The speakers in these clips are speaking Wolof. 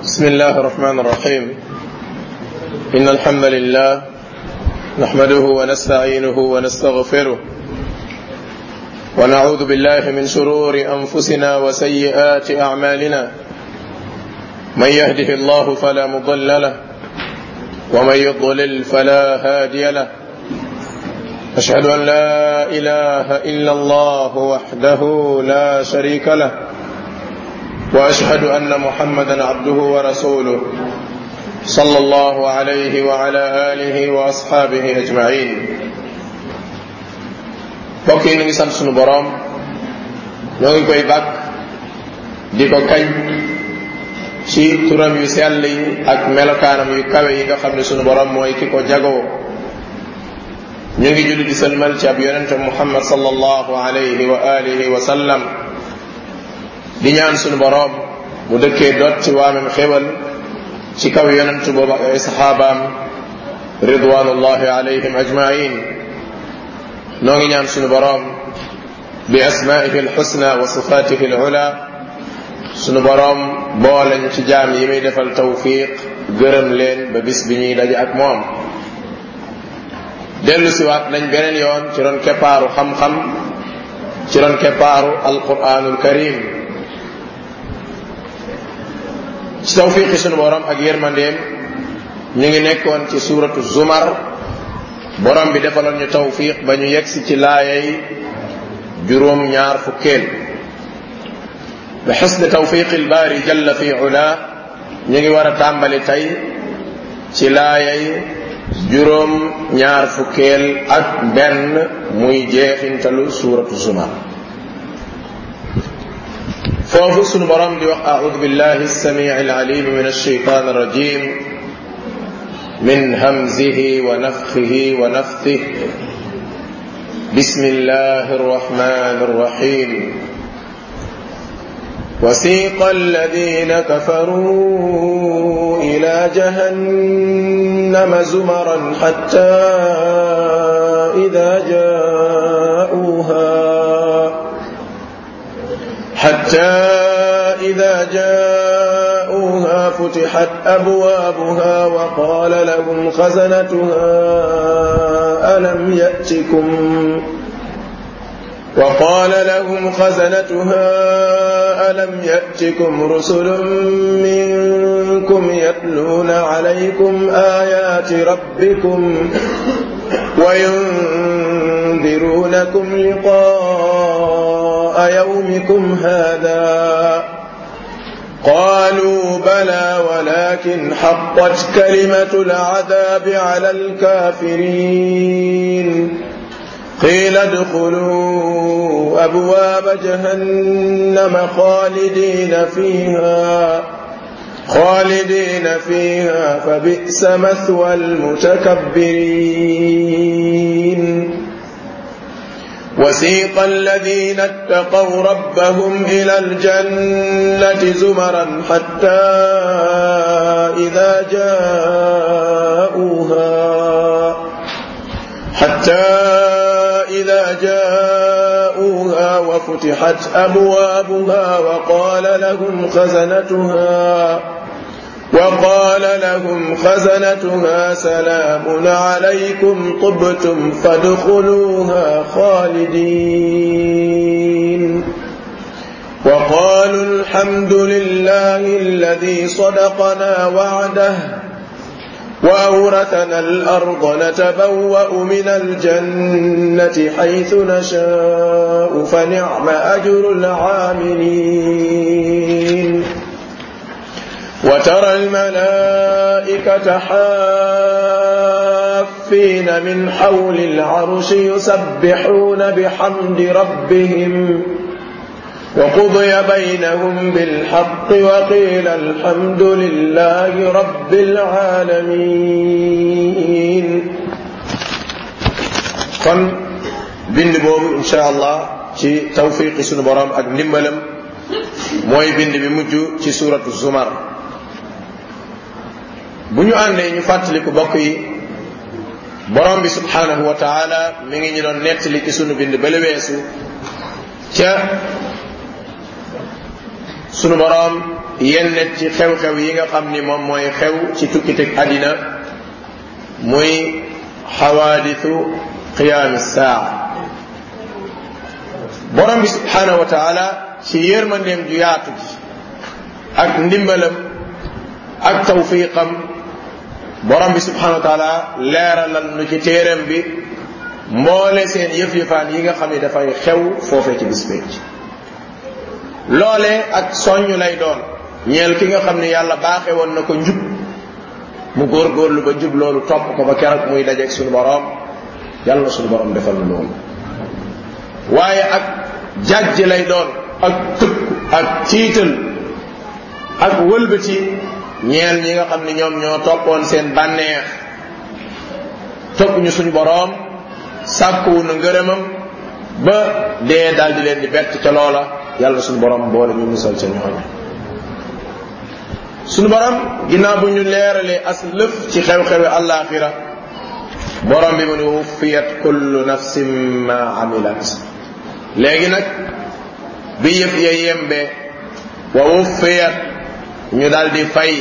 بسم الله الرحمن الرحيم إن الحمد لله نحمده ونستعينه ونستغفره ونعوذ بالله من شرور أنفسنا وسيئات أعمالنا من يهده الله فلا مضل له ومن يضلل فلا هادي له أشهد أن لا إله إلا الله وحده لا شريك له وأشهد أن محمدا عبده ورسوله صلى الله عليه وعلى آله وأصحابه أجمعين bokk yi ñu ngi sant sunu boroom ñoo ngi koy bàkk di ko kañ ci turam yu sell yi ak melokaanam yu kawe yi nga xam ne sunu boroom mooy ki ko jagoo ñu ngi julli di sëlmal ci ab yonente Muhammad sallallahu alayhi wa alihi wa sallam di ñaan sunu boroom mu dëkkee doot ci waamem xéwal ci kaw yonent boobu ak ay saxaabaam ridwanullahi alayhim ajmain noo ngi ñaan sunu boroom bi asmaihi alxusna wa sifatihi alula sunu boroom booleñ ci jaam yi muy defal tawfiq gërëm leen ba bis bi ñuy daje ak moom dellu siwaat nañ beneen yoon ci ron keppaaru xam-xam ci ron keppaaru alquranul karim ci tawfiqi sunu borom ak yërmandeem ñu ngi nekkoon ci suuratu zumar borom bi defaloon ñu tawfiq ba ñu yegsi ci laayay juróom ñaar fukkeel bi xusni tawfiqi albaari jalla fi ula ñu ngi war a tàmbali tey ci laayay juróom ñaar fukkeel ak benn muy jeexintalu suuratu zumar foofu sunu borom di wax a'uudu billahi as-samii'i al-'aliim min ash-shaytaani ar-rajiim min hamzihi wa nafthihi wa nafthihi bismillahi ar-rahmaani ar-rahiim wasiiqa alladhiina kafaruu ilaa jahannama zumaran hattaa idhaa jaa'uuhaa حتى إذا جاءوها فتحت أبوابها وقال لهم خزنتها ألم يأتكم رسل منكم يتلون عليكم آيات ربكم وينذرونكم لقاء يومكم هذا قالوا بلى ولكن حقت كلمة العذاب على الكافرين قيل ادخلوا أبواب جهنم خالدين فيها فبئس مثوى المتكبرين وسيق الذين اتقوا ربهم إلى الجنة زمرا حتى إذا جاءوها وفتحت أبوابها وقال لهم خزنتها سلام عليكم طبتم فادخلوها خالدين وقالوا الحمد لله الذي صدقنا وعده وأورثنا الأرض نتبوأ من الجنة حيث نشاء فنعم أجر العاملين وترى الملائكة حافين من حول العرش يسبحون بحمد ربهم وقضي بينهم بالحق وقيل الحمد لله رب العالمين kon bind boobu insha allah ci tawfiqi sunu borom ak ndimbalam mooy bind bi mujj ci suuratu zumar bu ñu àndee ñu fàttaliku bokk yi borom bi subhanahu wa taala mi ngi ñu doon nettali ci sunu bind bale weesu ca sunu boroom yenn ci xew-xew yi nga xam ni moom mooy xew ci tukkiteg àddina muy xawaadisu qiyaami saa borom bi subhanahu wa taala ci yërmandeem ju yaatu ji ak ndimbalam ak tawfiqam borom bi subhanahu wa taala leeralal nu ci téeram bi mboole seen yëf-yëfaan yi nga xam ne dafay xew foofee ci bis pénc loole ak soññ lay doon ñeel ki nga xam ne yàlla baaxe woon na ko njub mu góorgóorlu ba njub loolu topp ko ba keroog muy dajeeg suñu borom yàlla suñu borom defal na loolu waaye ak jàjj lay doon ak tëkku ak tiital ak wëlbati ñeel ñi nga xam ne ñoom ñoo toppoon seen bànneex topp ñu suñu boroom sàkkuwu na ngërëmam ba dee daal di leen di bett ca loola yàlla suñu boroom boole ñu musal ca ñooñu suñu boroom ginnaaw bu ñu leeralee as lëf ci xew-xewi àllaaxira boroom bi mu ne wuffiyat kullu nafsin ma amilat léegi nag bi yëf ya yembe wa wuffiyat ñu daldi fay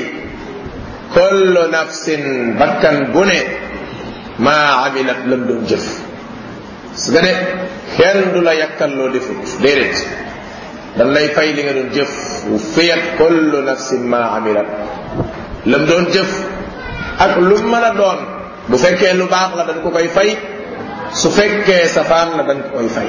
kullu nafsin bakkan bu ne maa amilat lam doon jëf su nga de kenn du la yàkkal loo defut déedéet dan lay fay li nga doon jëf wuffiyat kullu nafsin maa amilat lam doon jëf ak lu mën a doon bu fekkee lu baax la dañ ko koy fay su fekkee safaan la dañ ko koy fay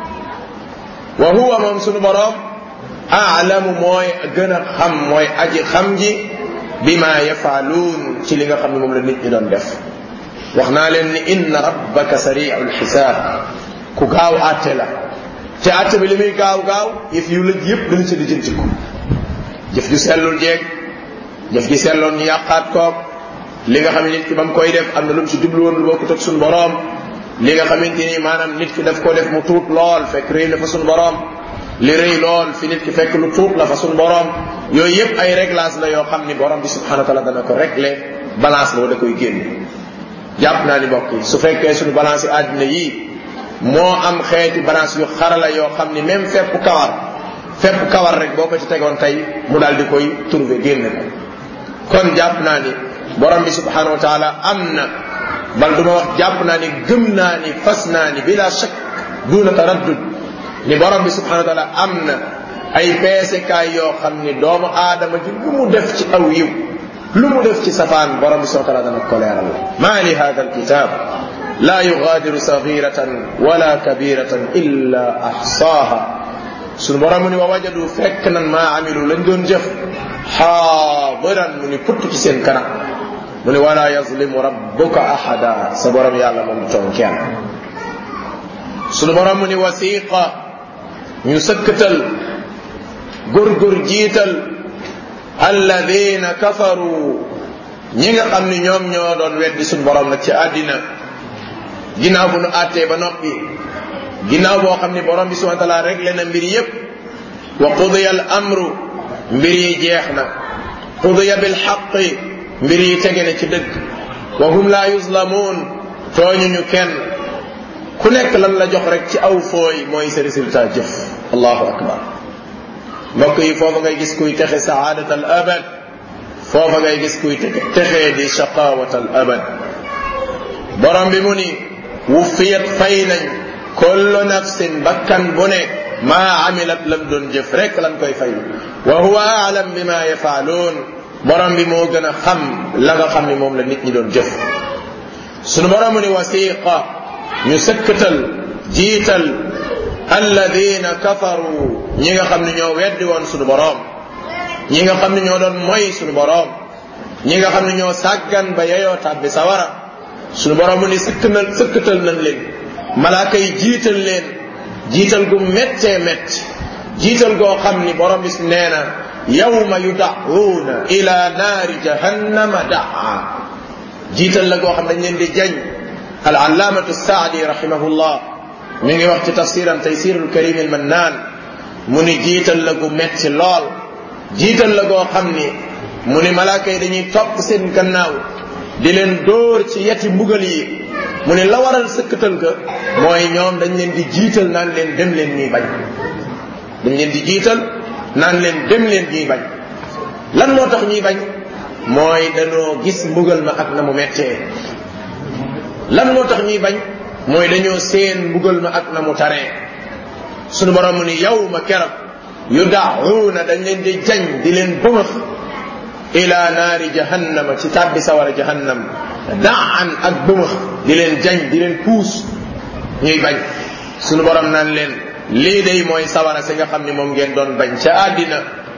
wa huwa moom sunu boroom aalamu mooy gën a xam mooy aji xam ji bima yafaaluun ci li nga xam ne moom la nit ñi doon def wax naa leen ni inna rabbaka sari'ul xisaab ku gaaw àtte la te àtte bi li muy gaaw gaaw yëf yu lëj yëpp dana ci lijjanti ko jëf ju sellul jeeg jëf ji selloon ñu yàqaat koog li nga xam ne nit ki ba mu koy def am na lu mu ci jublu woon lu bokkut ak suñu boroom li nga xamante ni maanaam nit ki daf ko def mu tuut lool fekk rëy na fa suñu boroom li rëy lool fi nit ki fekk lu tuut la fa suñu boroom yooyu yëpp ay réglage la yoo xam ni borom bi subhanahu wa taala dana ko régler balance la da koy génne jàpp naa ni mbokk yi su fekkee suñu balance yi àddina yii moo am xeeti balance yu xarala yoo xam ni même fépp kawar rek boo ko ci tegoon tey mu daal di koy trouver génne ko kon jàpp naa ni borom bi subhanahu wa taala am na bal duma wax jàpp naa ni gëm naa ni fas naa ni bila shak duna taraddud ni borom bi subhanahu wa taala am na ay peesekaay yoo xam ni doomu aadama ji lu mu def ci aw yiw lu mu def ci safaan borom bi subhanahu wa taala dana ko leeral ma li hada alkitab la yughadiru saghiratan wala kabiratan illa ahsaha sunu borom ni wa wajadu fekk nan maa amilu lañ doon jëf xaadiran mu ni putt ci seen kanam mu ni wala yazlimu rabbuka ahada sa borom yàlla moom tooñ kenn sunu borom mu ni wasiqa ñu sëkkatal góorgóor jiital alladina kafaru ñi nga xam ni ñoom ñoo doon weddi sunu borom nag ci àddina ginnaaw bu nu àttee ba noppi ginnaaw boo xam ni borom bi subhanahu wa ta'ala réglé na mbir yépp wa qudiya al amru mbir yi jeex na qudiya bil haqqi mbir yi tege na ci dëgg wa hum la yuzlamun tooñuñu kenn ku nekk lan la jox rek ci aw fooy mooy sa résultat jëf allahu akbar mbokk yi foofa ngay gis kuy texe saadat al abad foofa ngay gis kuy texee di shaqawat al abad borom bi mu ni wuffiyat fay nañ kullu nafsin bakkan bu ne maa amilat lam doon jëf rek lan koy fay wa huwa a'lam bima yafaaluun borom bi moo gën a xam la nga xam ni moom la nit ñi doon jëf sunu borom mu ni wasiqa ñu sëkkatal jiital alladina kafaru ñi nga xam ne ñoo weddi woon sunu borom ñi nga xam ne ñoo doon moy sunu borom ñi nga xam ne ñoo sàggan ba yeyoo tàbbi sawara sunu borom mu ni sëkkatal nañ leen malaaka yi jiital leen jiital gu méttee métti jiital goo xam ni borom bis nee na yawma yud'uuna ila naari jahannama da'a jiital la goo xam dañ leen di jañ al allaamatu saadi rahimahullah mi ngi wax ci tafsiram taysirul karim al mannaan mu ni jiital la gu métti lool jiital la goo xam ni mu ni malaaka yi dañuy topp seen gannaaw di leen dóor ci yeti mbugal yi mu ne la waral sëkkatal ga mooy ñoom dañ leen di jiital naan leen dem leen ñuy bañ dañ leen di jiital naan leen dem leen ñuy bañ lan moo tax ñuy bañ mooy dañoo gis mbugal ma ak na mu mettee lan moo tax ñuy bañ mooy dañoo seen mbugal ma ak na mu taree sunu borom mu ni yawma kerab yudauna dañ leen di jañ di leen bëmax ila naari jahannama ci tàbbi sawara jahannam daan ak bëmax di leen jañ di leen puus ñuy bañ sunu borom naan leen lii day mooy sawara si nga xam ni moom ngeen doon bañ ca àddina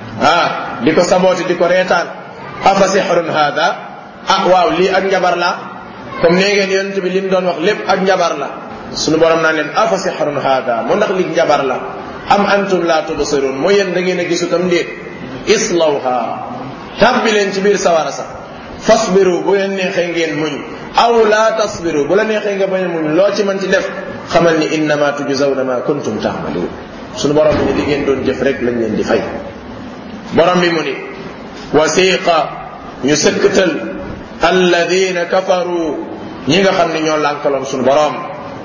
di ko saboote di ko reetaan afa sihrun hada waaw lii ak njabar la comme nee ngeen yonent bi lim doon wax lépp ak njabar la sunu borom naan leen afa sihrun hada moo ndax li njabar la am antum la tubsirun mooy yéen da ngeen a gisu tam déet islawha tàbbi leen ci biir sawara sax fasbiru bu leen neexee ngeen muñ aw la tasbiru bu la neexee nga bañ a muñ loo ci mën ci def xamal ni innama tujzawna ma kuntum ta'malun sunu borom bi ni li ngeen doon jëf rek lañ leen di fay borom bi mu ni wasiqa ñu sëkkatal alladina kafaru ñi nga xam ne ñoo lànkaloon sunu borom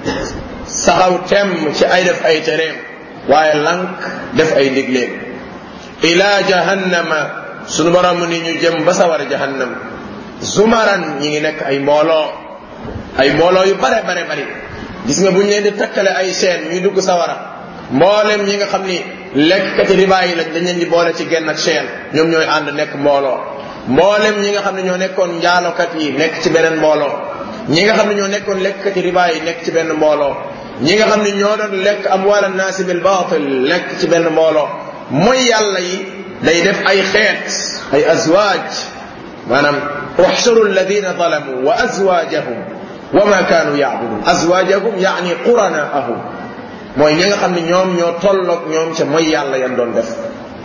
saxaw tem ci ay def ay tereem waaye lànk def ay ndigleem ila jahannama sunu borom ni ñu jëm ba sawar jahannam zumaran ñi ngi nekk ay mbooloo yu bare bari gis nga buñ leen di takkale ay seen ñuy dugg sawara mboolem ñi nga xam ni lekkati riba yi lañ dañ leen di boole ci genn ak seen ñoom ñooy ànd nekk mbooloo mboolem ñi nga xam ne ñoo nekkoon njaalokat yi nekk ci beneen mbooloo ñi nga xam ne ñoo nekkoon lekkati riba yi nekk ci benn mbooloo ñi nga xam ne ñoo doon lekk amwaal naasi bil baatil lekk ci benn mbooloo mooy yàlla yi day def ay xeet ay azwaaj maanaam uxsuru alladina zalamu wa azwaajahum wa ma kaanu yaabudun azwaajahum yaani quranaahum mooy ñi nga xam ne ñoom ñoo tolloog ñoom ca mooy yàlla yan doon def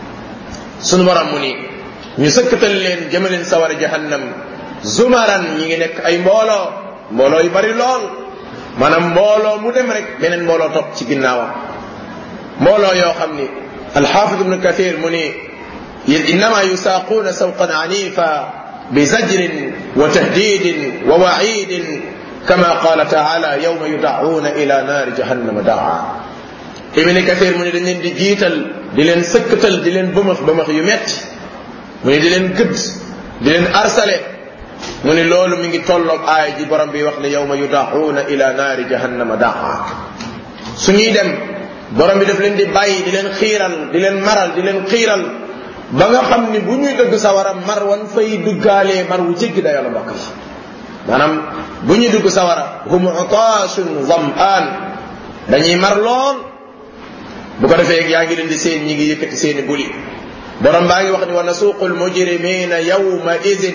sunu borom mu ni ñu sëkkatal leen jëmaleen sawara jahannam zumaran ñi ngi nekk ay mbooloo yu bari lool maanaam mbooloo mu dem rek beneen mbooloo topp ci ginnaawam mbooloo yoo xam ni alxaafid ibnu kathir mu ni innama yusaaquuna sawqan anifa bi zajrin wa tahdidin wa waidin kama qala taala yawma yudacuuna ila naari jahannama daa ibnu kathir mu ni dañ leen di jiital di leen sëkkatal di leen bëmax yu metti mu ni di leen gëdd di leen arsale mu ni loolu mi ngi tolloog aaya ji borom bi wax ne yawma yudaxuuna ila naari jahannama daa su ñuy dem borom bi daf leen di bàyyi di leen xiiral di leen maral di leen xiiral ba nga xam ni bu ñuy dugg sawara mar wan fay duggaalee mar wu jéggi dayoo la mbokk yi maanaam bu ñuy dugg sawara hum utaasun zam'aan dañuy mar lool bu ko defee yaa ngi leen di seen ñi ngi yëkkati seeni buli borom baa ngi wax ni wa nasuuqu almujrimina yawma idin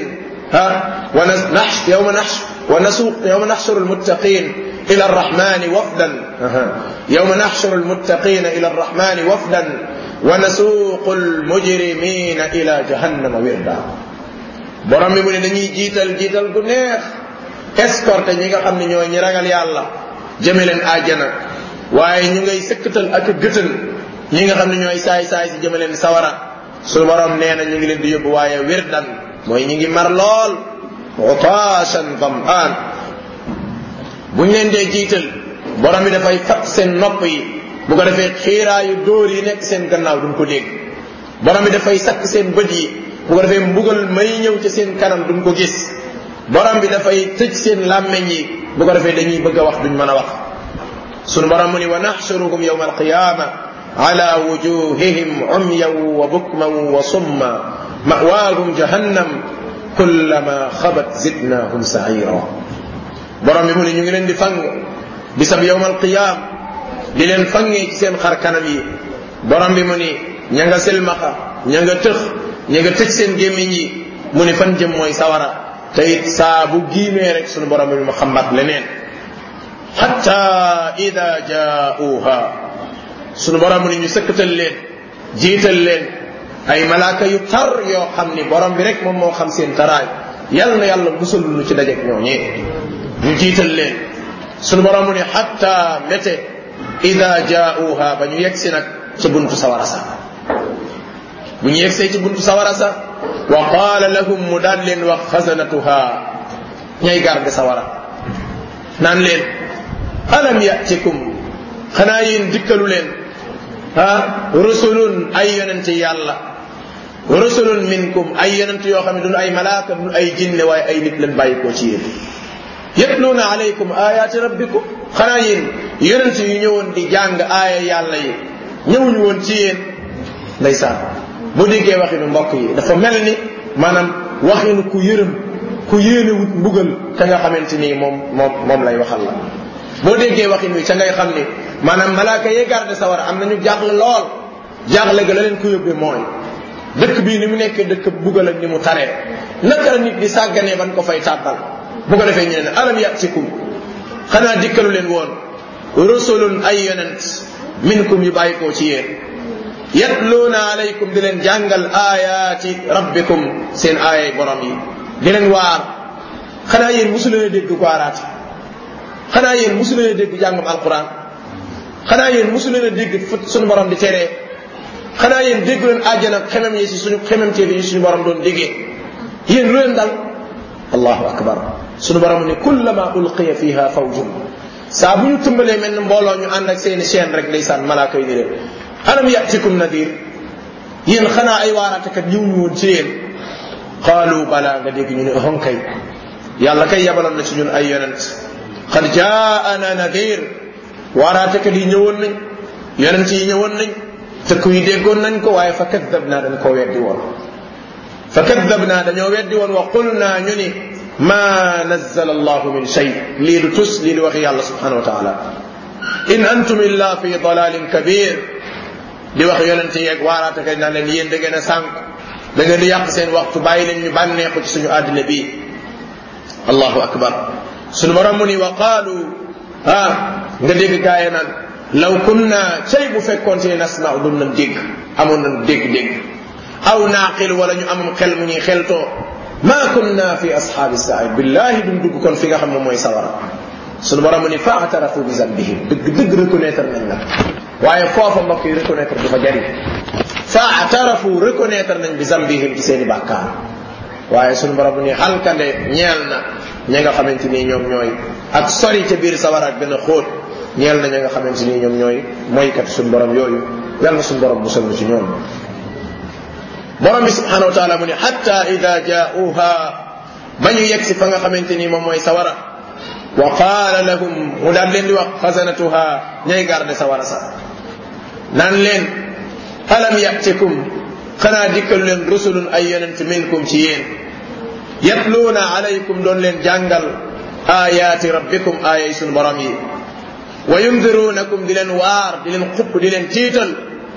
يوم نحشر المتقين إلى الرحمن وفدا يوم نحشر المتقين إلى الرحمن وفدا ونسوق المجرمين إلى جهنم وردا borom bi mu ne dañuy jiital gu neex escorte ñi nga xam ne ñooy ñi ragal yàlla jëme leen àjjana waaye ñu ngay sëkkatal ak gëtal ñi nga xam ne ñooy saay si jëme leen sawara su borom nee na ñu ngi leen di yóbbu waaye wirdan mooy ñi ngi mar lool utaasan zam'aan buñ leen dee jiital borom bi dafay fat seen nopp yi bu ko defee xiiraayu dóor yi nekk seen gannaaw duñ ko dégg borom bi dafay sakk seen bët yi bu ko defee mbugal may ñëw ci seen kanam duñ ko gis borom bi dafay tëj seen làmmeñ yi bu ko defee dañuy bëgg a wax duñ mën a wax sunu borom mu ni wa naxshuruhum yawma alqiyama ala wujuhihim umyan wa bukman wa summa ma'waahum jahannam kullama xabat zidnahum sa'ira borom bi mu ni ñu ngi leen di fang bisab yawmal qiyaam di leen fangee ci seen xar kanam yi borom bi mu ni ña nga silmaxa ña nga tëj seen gémmiñ yi mu ni fan jëm mooy sawara te it saa bu giimee rek sunu borom bi mu xamat leneen hatta ida jaauha sunu borom mu ni ñu sëkkatal leen jiital leen ay malaaka yu tar yoo xam ni borom bi rek moom moo xam seen taraay yal na yàlla musul lu ci dajeek ñooñee ñu jiital leen sunu borom mu ni hatta mete ida jaauha ba ñu yegsi nag ca buntu sawara sa bu ñu yegsee ci buntu sawara sa wa qaala lahum mu daan leen wax xasanatuha ñay garde sawara naan leen alam yatikum xanaa yéen dikkalu leen rusulun ay yonente yàlla rusulun minkum ay yonent yoo xam ne duñ ay malaaka duñ ay jinne waaye ay nit leen bàyyi ko ci yéen yatluuna alaykum ayaati rabbikum xanaa yéen yonent yu ñëwoon di jàng aaya yàlla yi ñëwuñu woon ci yéen ndeysaan boo déggee waxinu mbokk yi dafa mel ni maanaam waxinu ku yërëm ku yéenewut mbugal ka nga xamante ni moom lay waxal la boo déggee waxin wi ca ngay xam ni maanaam malaaka yee garde sawar am nañu jaaxle lool jaaxle ga la leen ko yóbbee mooy dëkk bii ni mu nekkee dëkk bugal ak ni mu taree naka la nit di sàgganee ban ko fay tàbbal bu ko defee ñu ne alam yatikum xanaa dikkalu leen woon rusulun ay yonent minkum yu bàyyi koo ci yéen yatluuna alaykum di leen jàngal ayaati rabbikum seen aayay borom yi di leen waar xanaa yéen mosu leen a dégg waaraate xanaa yéen mosu leen a dégg jàngam alquran xanaa yéen mosu leen a dégg suñu borom di teree xanaa yéen dégg leen àjjana xemem yi si suñu xememteef yi suñu borom doon déggee yéen lu leen dal allahu akbar suñu borom ni kullama ulqiya fiha fawjun saa bu ñu tëmbalee mel ne mbooloo ñu ànd ak seeni chaîne rek ndeysaan malaaka yi ni leen alam yatikum nadir yéen xanaa ay waaraatekat ñëw ñu woon ci yéen qaalu bala nga dégg ñu ne hon kay yàlla kay yabaloon na ci ñun ay yonent qad jaana nadir waaraatekat yi ñëwoon nañ yonent yi ñëwoon nañ tëkk yi déggoon nañ ko waaye fa kadabna dañ koo weddi woon fa kadabna dañoo weddi woon wa qulna ñu ni ma nazzala allahu min shay lii du tus lii di waxi yàlla subhanahu wa taala in antum illa fi dalalin kabir di wax yonent yeeg waaraatekat naan leen yéen da ngeen a sànq da ngeen di yàq seen waxtu bàyyi leen ñu bànneexu ci suñu àddina bii allahu akbar suñu borom mu ni wa qaalu nga dégg gaaye naan law kunna cay bu fekkoon te nasma'u dun nañ dégg amoon nañ dégg-dégg aw naaqil wala ñu amum xel mu ñuy xeltoo ma kunna fi ashaabi saa'ir billahi duñ dugg kon fi nga xam ne mooy sawara suñu borom mu ni fa'tarafu bi zanbihim dëgg reconnaître nañ nag waaye foofa mbokk yi reconnaître du fa jariñ fa'tarafu reconnaître nañ bi zanbihim ci seeni bàkkaar waaye suñu borom mu ni xalkande ñeel na ña nga xamante ni ñoom ñooy ak sori ca biir sawara ak gën a xóot ñeel na ña nga xamante ni ñoom ñooy moykat suñu borom yooyu yàlla suñu borom musal ci ñoom borom bi subhanahu wa taala mu ni hatta ida jaa'uha ba ñu yegg si fa nga xamante ni moom mooy sawara wa qaala lahum mu daal leen di wax xasanatuha ñay garde sawara sa naan leen alam yatikum xanaa dikkalu leen rusulun ay yonent minkum ci yéen yatluuna alaykum doon leen jàngal ayaati rabbikum aayay suñu borom yi wa yundiruunakum di leen waar di leen xupp di leen tiital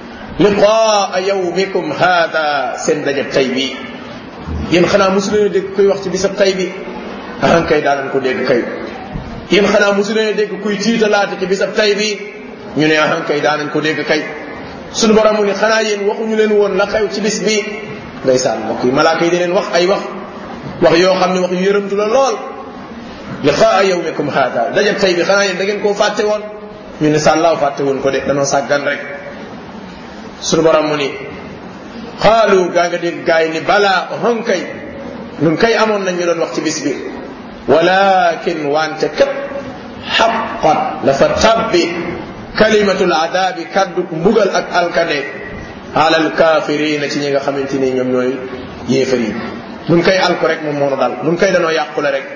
liqaa yawmikum haada seen dajab tay bi yéen xanaa mosu leen a dégg kuy wax ci bisab tay bi ahan kay daanan ko dégg kay yéen xanaa mosu leen a dégg kuy tiitalaate ci bisab tay bi ñu ne ahan kay daanan ko dégg kay suñu borom mu ni xanaa yéen waxuñu leen woon la xew ci bis bi ndeysaan mbokk yi malaaka yi di leen wax ay wax yoo xam ne wax yu yërëmtu la lool liqaa yawmikum haada dajab tay bi xanaa yéen da ngeen koo fàtte woon ñu ne sàllaaw fàtte woon ko de danoo sàggan rek suñu borom mu ni xaalu gaa nga dégg gaay ni balaa hon kay ñun kay amoon nañ ñu doon wax ci bis bi walakin wante kat xaqat dafa tabbi kalimatul adaabi kaddu mbugal ak alkane ala alkafirina ci ñi nga xamante ni ñoom ñooy yéefar yi ñun kay alku rek moom moo nu dal ñun kay danoo yàqule rek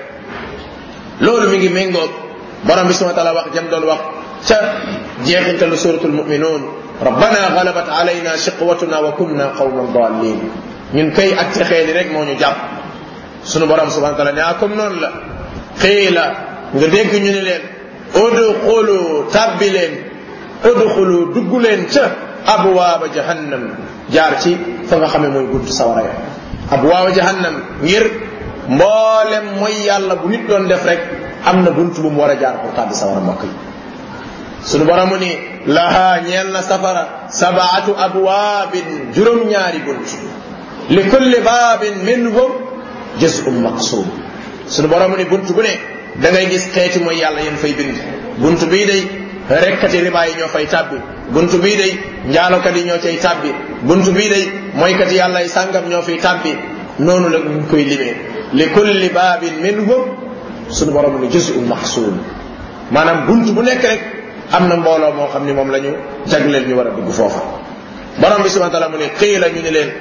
loolu mi ngi méngoog borom bi subhanahu wa taala wax jam doon wax ca jeexintalu suratul mu'minun rabbana ghalabat alayna shiqwatuna wa kunna qawman dallin ñun kay ak ci xeeli rek moo ñu jàpp sunu borom subhanahu wa taala ne comme noonu la xiila nga dégg ñu ne leen udxulu tabbi leen udxulu dugg leen ca abwaaba jahannam jaar ci fa nga xamee mooy buntu sawara ya abwaaba jahannam ngir mboolem mooy yàlla bu nit doon def rek am na buntu bu mu war a jaar pour tàbbi sawara mbokk yi sunu borom ni laha ñeel na safara sabaatu abwaabin juróom-ñaari bunt li kulli baabin minhum juz'un maqsum sunu borom ni bunt bu ne da ngay gis xeeti mooy yàlla yéen fay bind bunt bii day rekkati riba yi ñoo fay tàbbi bunt bii day njaalokat yi ñoo cay tàbbi bunt bii day mooykati yàlla yi sàngam ñoo fiy tàbbi noonu la ñu koy limee li kulli baabin minhum sunu borom ni juz'un maqsum maanaam bunt bu nekk rek am na mbooloo moo xam ni moom la ñu jagleel ñu war a dugg foofa borom bi subhanahu wa ta'ala mu ne qiila ñu ne leen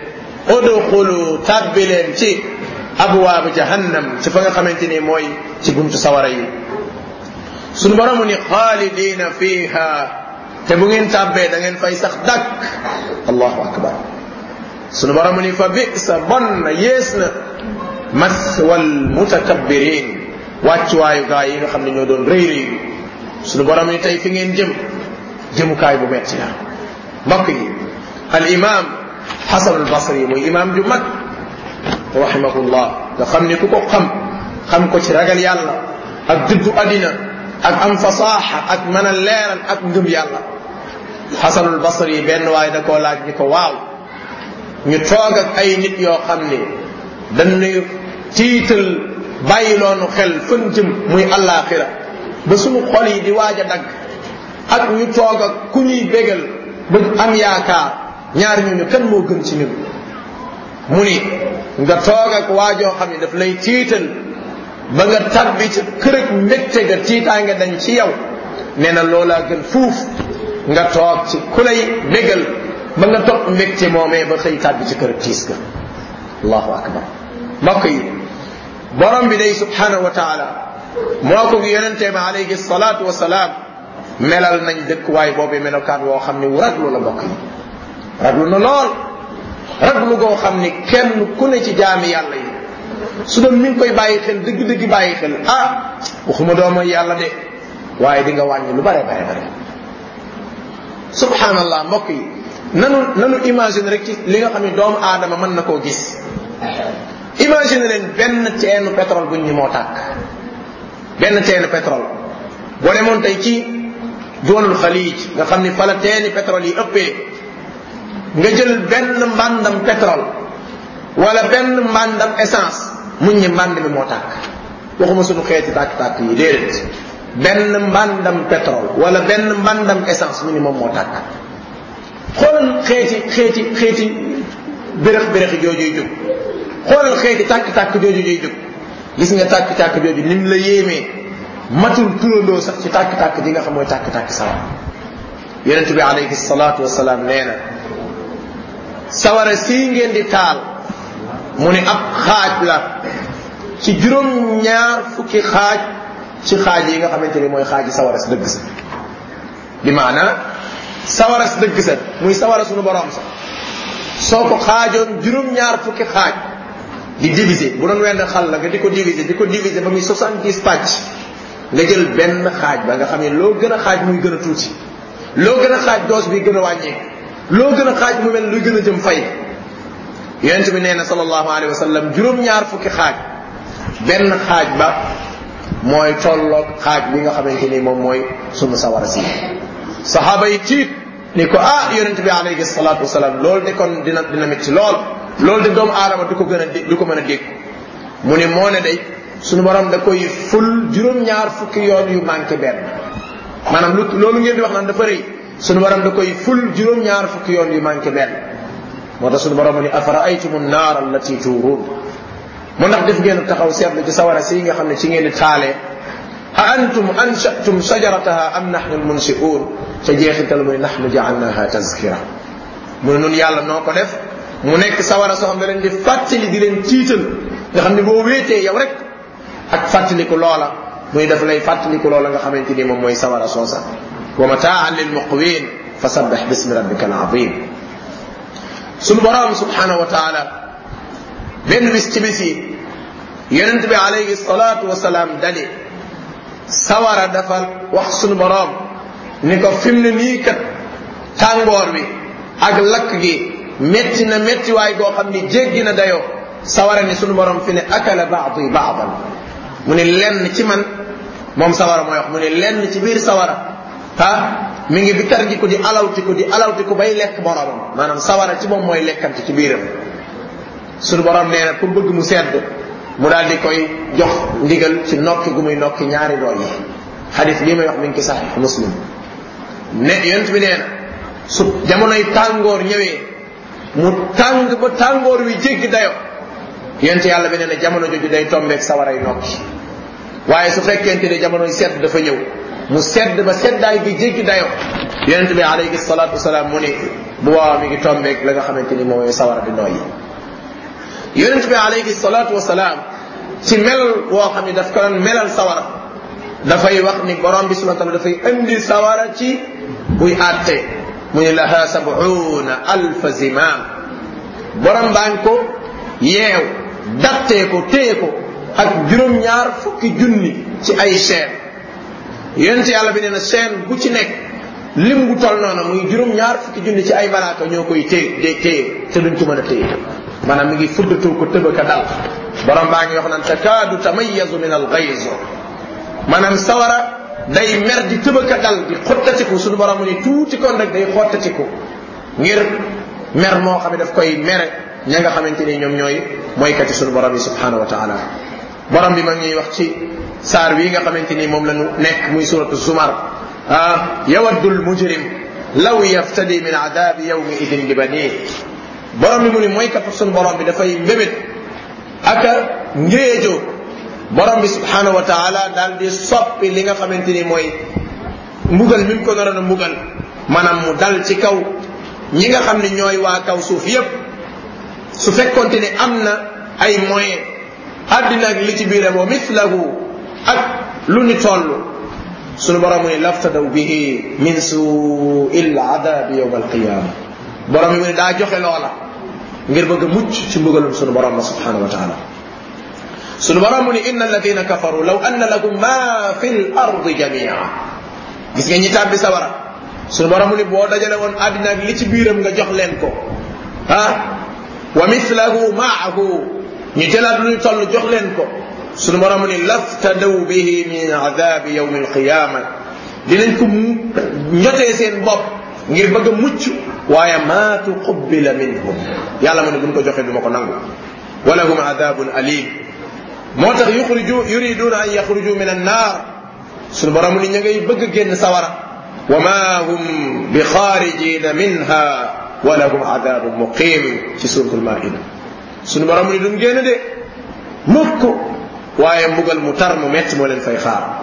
udxulu tabbi leen ci abwaab jahannam ci fa nga xamante ni mooy ci buntu sawara yi sunu borom ni xaalidina fiha te bu ngeen tàbbee da ngeen fay sax dakk allahu akbar sunu borom ni fa bisa bon na yees na maswal mutakabbirin wàccuwaayu gaa yi nga xam ne ñoo doon rëy rëy sunu borom ni tey fi ngeen jëmukaay bu metti la mbokk yi al imam Hasan al Basri muy imam ju mag rahimahullah nga xam ni ku ko xam ko ci ragal yàlla ak dëddu adina ak am fasaaxa ak mën a leeral ak ngëm yàlla Hasan al Basri benn waay da koo laaj ni ko waaw ñu toog ak ay nit yoo xam ni dañuy tiital bàyyiloonu xel fan jëm muy àllaaxira ba suñu xol yi di waaj a dagg ak ñu toog ak ku ñuy bégal ba am yaakaar ñaar ñooñu kan moo gën ci ñun mu ni nga toog ak waajoo xam ne daf lay tiital ba nga tabbi ci kër ak mbégte ga tiitaange dañ ci yow nee na loolaa gën fuuf nga toog ci ku lay bégal ba nga topp mbégte moomee ba xëy tabbi ci kër ak tiis ga allahu akbar mbokk yi borom bi day subhanahu wa taala moo ko yonenteem alayhi salaatu wasalaam melal nañ dëkkuwaay boobu melokaan woo xam ne wu raglu la mbokk yi raglu na lool raglu goo xam ni kenn ku ne ci jaami yàlla yi su doon mi ngi koy bàyyi xel dëgg-dëgg bàyyi xel waxuma dooma yàlla de waaye di nga wàññi lu bare subhanallah mbokk yi nanu imagine rek ci li nga xam ne doomu aadama mën na koo gis imagine leen benn teenu pétrole buñ ni moo tàkk benn teenu pétrole boo demoon tey ci duwalul xaliij nga xam ni fa la teeni pétrole yi ëppee nga jël benn mbàndam pétrole wala benn mbàndam essence muñ ni mbànd mi moo tàkk waxuma suñu xeeti tàkk-tàkk yi déedéet benn mbàndam pétrole wala benn mbàndam essence mu ni moom moo tàkk xoolal xeeti bérex joojuy jóg xoolal xeeti tàkk-tàkk joojuy jóg gis nga tàkk-tàkk jooju nim la yéemee matul turandoo sax ci tàkk-tàkk ji nga xam mooy tàkk-tàkk sawar yonent bi alayhi salaatu wasalaam nee na sawara sii ngeen di taal mu ne ab xaaj la ci juróom-ñaar fukki xaaj ci xaaj yi nga xamante ni mooy xaaji sawara si dëgg sa bi maana sawara si dëgg sa muy sawara sunu borom sa soo ko xaajoon juróom-ñaar fukki xaaj di diviser bu doon wenn xal la nga di ko diviser ba muy 70 pàcc nga jël benn xaaj ba nga xam ne loo gën a xaaj muy gën a tuuti loo gën a xaaj doos bi gën a wàññeeku loo gën a xaaj mu mel luy gën a jëm fay yonent bi nee na sallallahu alayhi wa sallam juróom-ñaar fukki xaaj benn xaaj ba mooy tolloog xaaj bi nga xamante ni moom mooy sunu sawara si saxaaba yi tiit ni ko yonent bi alayhi salaatu wasalaam loolu de kon dina métti loolu de doomu aadama du ko mën a dégg mu ni moo ne day sunu borom da koy ful juróom-ñaar fukki yoon yu manqué benn maanaam loolu ngeen di wax naan dafa rëy sunu borom da koy ful juróom-ñaar fukki yoon yu manqué benn moo tax sunu borom ni afara'aytumu an-naar allati tuurun mu ndax def ngeen taxaw seetlu ci sawara si nga xam ne ci ngeen di taalee a antum anshatum shajarataha am nahnu al-munshi'un ca jeexital muy nahnu ja'alnaha tazkira mu ne nun yàlla noo ko def mu nekk sawara soo xam ne leen di fàttali di leen tiital nga xam ne boo wéetee yow rek ak fàttaliku loola muy def lay fàttaliku loola nga xamante ni moom mooy sawara soosa wa mataan lil muqwin fasabbih bismi rabbika al-azim sunu borom subhanahu wa taala benn bis ci bis yi yonent bi alayhi salatu wasalaam dali sawara dafa wax sunu borom ni ko fi mu ne nii kat tàngoor bi ak lakk gi metti na metti waay goo xam ni jéggi na dayoo sawara ni sunu borom fi ne akala baadi baadan mu ne lenn ci man moom sawara mooy wax mu ne lenn ci biir sawara mi ngi bi tarji ko di alawti ko bay lekk boromam maanaam sawara ci moom mooy lekkante ci biiram sunu borom nee na pour bëgg mu sedd mu daal di koy jox ndigal ci nokki gu muy nokki ñaari doy yi xadis bii may wax mi ngi ci saxiix muslim ne yonent bi nee na su jamonoy tàngoor ñëwee mu tàng ba tàngoor wi jéggi dayo yonent yàlla bi nee na jamono jooju day tombeeg sawaray nokki waaye su fekkente ne jamonoy sedd dafa ñëw mu sedd ba seddaay bi jéggi dayo yonent bi alayhi salaatu wasalaam mu ne bu waaw mi ngi tombeeg la nga xamante ni mooy sawara di nooyi yonent bi alayhi salatu wasalaam ci melal woo xam ne daf ko doon melal sawara dafay wax ni borom bi subhanahu wa ta'ala dafay indi sawara ci buy àtte mu ne laha 70,000 zimam borom baan ko yeew dattee ko téye ko ak juróom-ñaar fukki junni ci ay chaîne yonent yàlla bi nee na chaîne bu ci nekk lim bu toll noonu muy juróom-ñaar fukki junni ci ay malaaka ñoo koy téye te duñ ko mën a téye maanaam mi ngi fuddatu ko tëbaka dal borom baa ngi wax naan takaadu tamayyazu min al-ghayz maanaam sawara day mer di tëbaka dal di xottatiku suñu borom mu ni tuuti kon rek day xottatiku ngir mer moo xam ne daf koy mere ña nga xamante ni ñoom ñooy mooykati suñu borom yi subhanahu wa taala borom bi ma ngi wax ci saar wi nga xamante ni moom la ñu nekk muy suratu zumar yawaddu al-mujrim law yaftadi min adabi yawmi idin bi bani borom bi mu ni mooykati suñu borom bi dafay mbébét aka ngéejoo borom bi subhanahu wa taala daal di soppi li nga xamante ni mooy mbugal mi mu ko naroon a mbugal maanaam mu dal ci kaw ñi nga xam ne ñooy waa kaw suuf yépp su fekkonte ni am na ay moyen àddina ak li ci biiram wa mislahu ak lu ni toll sunu borom mu ne laftadaw bihi min su'il adabi yawm alqiyama borom bi mu ne daa joxe loola ngir bëgg a mucc ci mbugalum sunu borom la subhanahu wa taala sunu borom mu ne inna alladina kafaru law anna lahum ma fi l ardi jamia gis nga ñi tàbbi sawara sunu borom mu ne boo dajale woon àddina ak li ci biiram nga jox leen ko wa mislahu maahu ñu jëlaat lu ñu toll jox leen ko sunu borom mu ne laftadaw bihi min adabi yawm alqiyama dinañ ko ñotee seen bopp ngir bëgg a mucc waaye ma tuqbila minhum yàlla mu ne buñ ko joxee duma ko nangu wa lahum adabun alim moo tax yuriduna an yaxruju min annar sunu borom ni ña ngay bëgg génn sawara wa ma hum bi xaarijina minha wa lahum adabun muqim ci suratul maida sunu borom ni duñ génn de mukk waaye mbugal mu tar mu metti moo leen fay xaar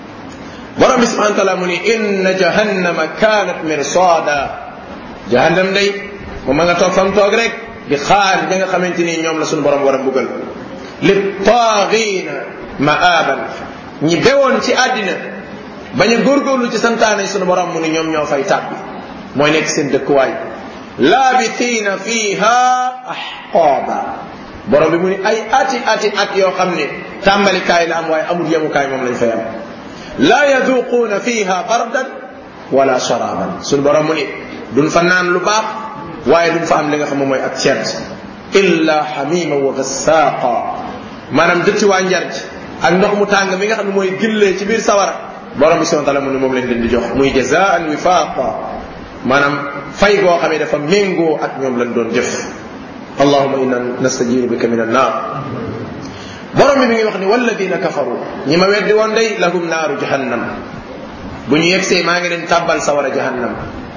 borom bi subhanahu wa taala mu ni inna jahannama kanat mirsada jahannam day moom ma nga toog fam toog rek di xaar ña nga xamante ni ñoom la sunu borom war a mbugal li taaghina ma'aban ñi bewoon ci àddina bañ a góorgóorlu ci santaane sunu borom mu ni ñoom ñoo fay tàbbi mooy nekk seen dëkkuwaay laabithina fiha ahqaba borom bi mu ni ay at yoo xam ne tàmbalikaay la am waaye amul yemukaay moom lañ fay am la yaduquuna fiha bardan wala sharaban sunu borom mu ni duñ fa naan lu baax waaye duñ fa am li nga xam ne mooy ak ceet illa hamima wa gassaqa maanaam dëtti waa njarj ak ndox mu tàng mi nga xam ne mooy gillee ci biir sawara borom bi subhanahu wa ta'ala mu ne moom lañ leen di jox muy jazaan wifaqa maanaam fay goo xam ne dafa méngoo ak ñoom lañ doon jëf allahumma inna nastajiru bika min annar borom bi mi ngi wax ni walladina kafaru ñi ma weddi woon day lahum naaru jahannam bu ñu yegsee maa ngi leen tàbbal sawara jahannam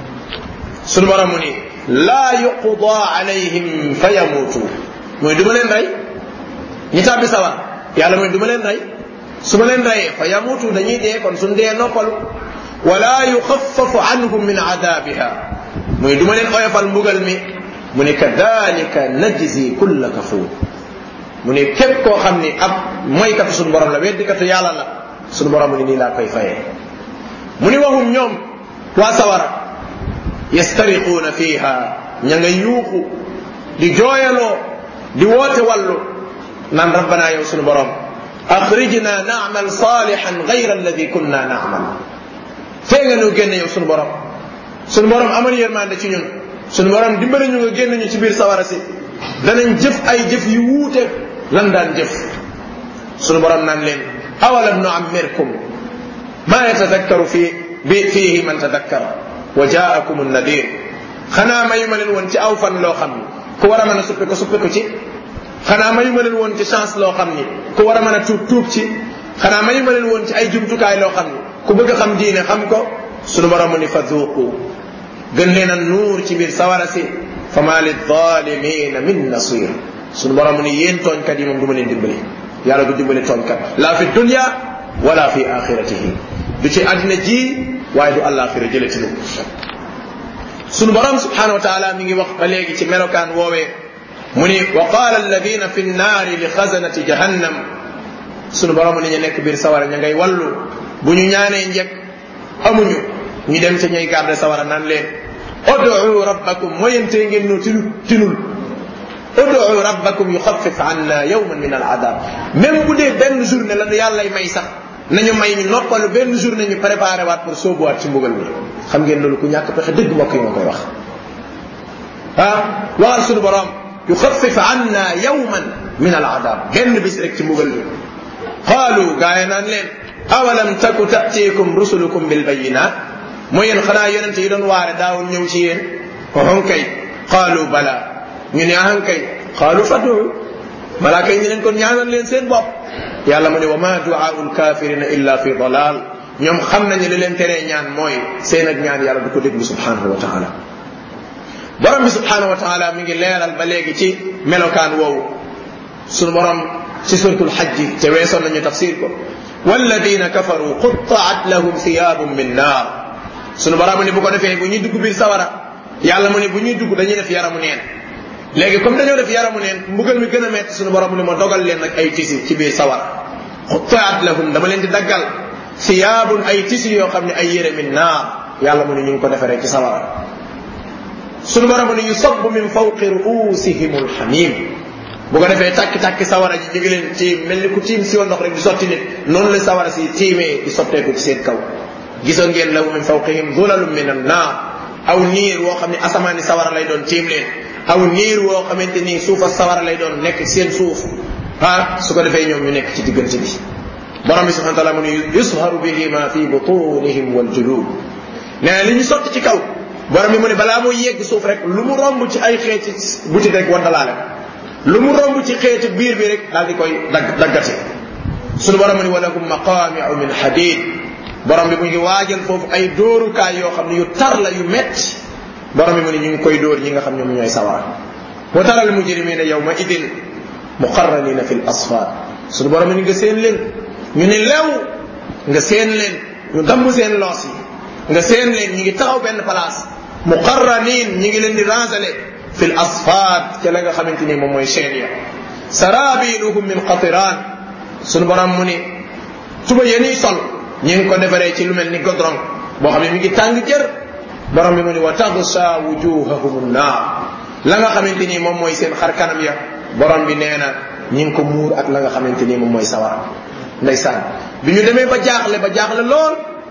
sunu borom mu ni laa yuqda alayhim fa yamuutu mooy du ma leen rey ñi tàbbi sawara yàlla mooy du ma leen rey su ma leen reyee fa yamuutu dañuy dee kon suñ dee noppalu wala yuxaffafu anhum min adabiha muy du ma leen oyofal mbugal mi mu ne kadalika najzi kulla kafur mu ne képp koo xam ni ab moykatu suñu borom la weddikatu yàlla la suñu borom mu ne nii laa koy fayee mu ni waxum ñoom waa sawara yastariquuna fiha ña nga yuuxu di jooyaloo di woote wallu naan rabbana yow suñu borom axrijna na'mal salihan ghayra alladhi kunna na'mal fee nga ñu génne yow suñu borom amal yërmande ci ñun suñu borom dimbali ñu nga génn ñu ci biir sawara si danañ jëf ay jëf yu wuute lan daan jëf suñu borom naan leen awalam nu'ammirkum ma yatadakkaru fihi man tadakkara wa ja'akum an-nadir xanaa mayu ma leen woon ci aw fan loo xam ni ku war a mën a suppiku ci xanaa mayu ma leen woon ci chance loo xam ni ku war a mën a tuub ci xanaa mayu ma leen woon ci ay jumtukaay loo xam ni ku bëgg a xam diine xam ko sunu borom mu ni fa zuuqu gën leen a nuur ci biir sawara si fa ma lidh-dhalimina min nasir sunu borom mu ni yéen tooñkat yi moom du ma leen dimbali yàlla du dimbali tooñkat la fi dunya wala fi akhiratihi du ci àddina ji waaye du àllaaxira jële ci lu sunu borom subhanahu wa taala mi ngi wax ba léegi ci melokaan woowee mu ni wa qaala alladina fi nnaari li xazanati jahannam sunu borom ni ñu nekk biir sawara ña ngay wallu bu ñu ñaanee njëkk amuñu ñu dem ca ñay garde sawara naan leen ud'u rabbakum moyentee ngeen noo tinul ud'u rabbakum yuxaffif anna yawman min al adab même bu dee benn journée la yàllay may sax nañu may ñu noppalu benn journée ñu préparé waat pour sóobuwaat ci mbugal mi xam ngeen loolu ku ñàkk pexe dëgg mbokk yi moo koy wax waxal sunu borom yuxaffif anna yawman min al adab benn bis rek ci mbugal mi qaalu gaay naan leen awalam taku ta'tikum rusulukum bil bayyinat mooy yéen xanaa yonente yi doon waare daawul ñëw ci yéen kay qaalu bala ñu ne kay qaalu fad'u malaaka yi ñu leen kon ñaanal leen seen bopp yàlla mu ne wa ma du'aa'ul kaafirina illa fi dalal ñoom xam nañu li leen teree ñaan mooy seen ak ñaan yàlla du ko déglu subhanahu wa taala borom bi subhanahu wa taala mi ngi leeral ba léegi ci melokaan woowu sunu borom ci suratul hajj te weesoon nañu tafsir ko walladina kafaru qutta'at lahum thiyabun min naar sunu borom ne bu ko defee bu ñuy dugg biir sawara yàlla mu ne bu ñuy dugg dañuy def yaramu neen léegi comme dañoo def yaramu neen mbugal mi gën a metti sunu borom ne ma dogal leen nag ay tisi ci biir sawara qutta'at lahum dama leen di daggal thiyabun ay tisi yoo xam ne ay yére min naar yàlla mu ne ñu ngi ko defaree ci sawara sunu borom ne yusabbu min fawqi ru'usihim alhamim bu ko defee tàkki sawara ji ñu ngi leen tiim mel ni ku tiim si woon ndox rek di sotti nit noonu la sawara si tiimee di sotteeku ci seen kaw gisoon ngeen lahu min fawqihim zulalun min an-naar aw niir woo xam ne asamaani sawara lay doon tiim leen aw niir woo xamante ni suufa sawara lay doon nekk seen suuf su ko defee ñoom ñu nekk ci diggante bi borom bi subhanahu wa ta'ala mu ne yusharu bihi ma fi butunihim wal julud nee li ñu sotti ci kaw borom bi mu ne balaa muy yegg suuf rek lu mu romb ci ay xeeti butit rek wandalaale lu mu romb ci xeeti biir bi rek daal di koy daggate sunu borom ni walakum maqami'u min hadid borom bi mu ngi waajal foofu ay dóorukaay yoo xam ne yu tar la yu metti borom bi mu ne ñu ngi koy dóor ñi nga xam ñoom ñooy sawara wa tara al mujrimina yawma idin muqarranina fil asfar sunu borom ni nga seen leen ñu ne lew nga seen leen ñu damm seen loos yi nga seen leen ñi ngi taxaw benn place muqarranin ñi ngi leen di ransale fil asfar ca la nga xamante ni moom mooy chaine ya sarabiluhum min qatiran sunu borom mu ni tuba yeni sol ñi ngi ko defaree ci lu mel ni godron boo xam ne mi ngi tàng jër borom bi mu ni wa taghsha wujuhahum an-nar la nga xamante ni moom mooy seen xar kanam ya borom bi nee na ñi ngi ko muur ak la nga xamante ni moom mooy sawara ndeysaan bi ñu demee ba jaaxle lool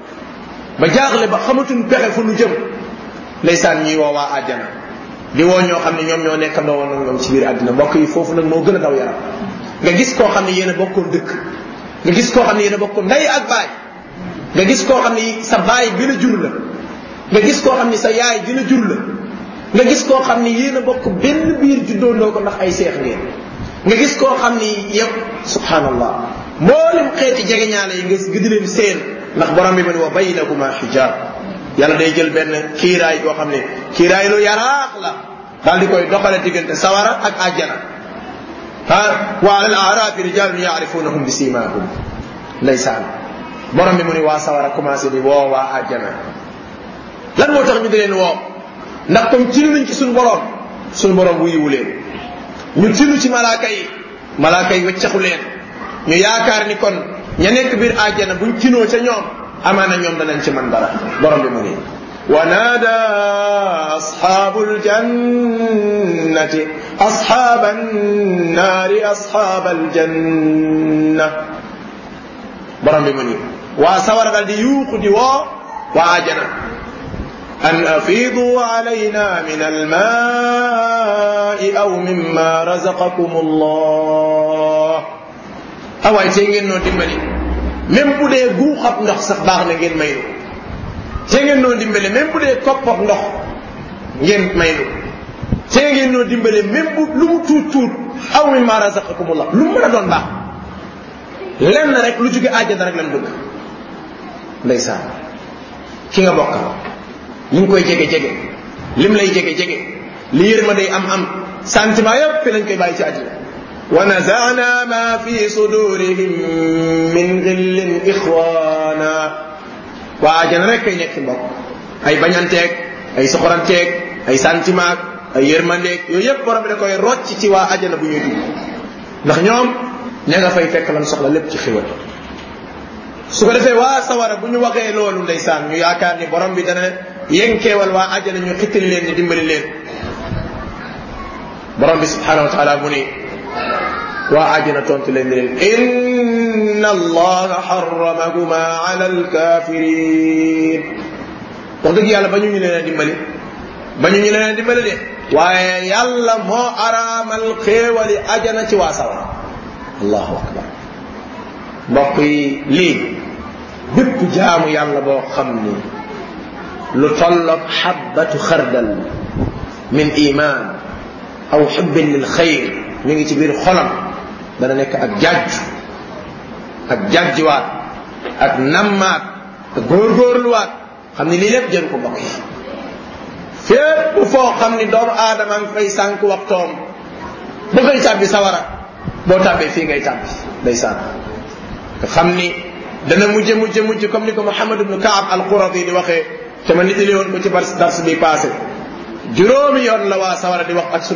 ba jaaxle ba xamatuñ pexe fu nu jëm ndeysaan ñuy woo waa àjjana di woo ñoo xam ne ñoom ñoo nekkandoo woon ñoom ci biir àddina mbokk yi foofu nag moo gën a daw yaram nga gis koo xam ne yéen a bokkoon dëkk nga gis koo xam ne yéen a bokkoon ndey ak baay nga gis koo xam ne sa baay gën a jur la nga gis koo xam ne sa yaay gën a jur la nga gis koo xam ne yéen a bokk benn biir juddoondoo ko ndax ay seex ngeen nga gis koo xam ni yëpp subhanallah mboolem xeeti jegeñaale yi nga di leen seen ndax borom bi mu ne wa baynakuma xijaab yàlla day jël benn kiiraay boo xam ne kiiraay lu yaraax la daal di koy doxale diggante sawara ak àjjana wa ala al-a'rafi rijalun ya'rifunahum bi simahum ndeysaan borom bi mu ne waa sawara commencé di woo waa àjjana lan moo tax ñu di leen woo ndax comme tinu nañ ci suñu borom wuyuwu leen ñu tinu ci malaaka yi waccaxu leen ñu yaakaar ni kon ña nekk biir àjjana buñ tinoo ca ñoom amaana ñoom danañ ci man dara borom bi mu ne wa naada ashaabul jannati ashaaban naari ashaabal janna borom bi mu ne waa sawara dal di yuuxu di woo waa àjjana an afiidu alayna min almaai aw mimma razaqakum allah awaay tey ngeen noo dimbali même bu dee guuxab ndox sax baax na ngeen maynu tey ngeen noo dimbali même bu dee koppab ndox ngeen maynu tey ngeen noo dimbali même bu lu mu tuut aw mimma razaqakum allah lu mu mën a doon baax lenn rek lu jóge àjjana rek lañ bëgg ndeysaan ki nga bokk li nga koy jege lim lay jege li yërma day am sentiment yëpp fi lañ koy bàyyi ci àddina wa naza'na ma fi sudurihim min ghillin ikhwana waa àjjana rek kay nekk mbokk ay bañanteeg ay soxoranteeg ay sentiment ay yërmandeeg yooyu yëpp borom bi da koy rocc ci waa ajana bu ñuy dugg ndax ñoom ña nga fay fekk lan soxla lépp ci xiwal su ko defee waa sawara bu ñu waxee loolu ndeysaan ñu yaakaar ni borom bi dana yenkeewal waa ajana ñu xittali leen ni dimbali leen borom bi subhanahu wa taala mu ni waa ajana tontu leen ni leen inna allaha harramahuma ala alkafirin wax dëgg yàlla ba ñu leen a dimbali de waaye yàlla moo araamal xéewali ajana ci waa sawara allahu akbar mbokk yi lii bépp jaamu yàlla boo xam ni lu tolloog xabbatu xardal min iman aw xubbin lil xayr mi ngi ci biir xolam dana nekk ak jajjuwaat ak nammaat ak góorgóorluwaat xam ni lii lépp jëru ko mbokk yi fépp foo xam ni doomu aadama nga fay sànk waxtoom ba fay tàbbi sawara boo tàbbee fii ngay tàbbi ndeysaan nga xam ni dana mujj comme ni ko Muhammad ibn Kaab al-Quradi di waxee te ma nit li woon ko ci dars bi passé juróomi yoon la waa sawara di wax ak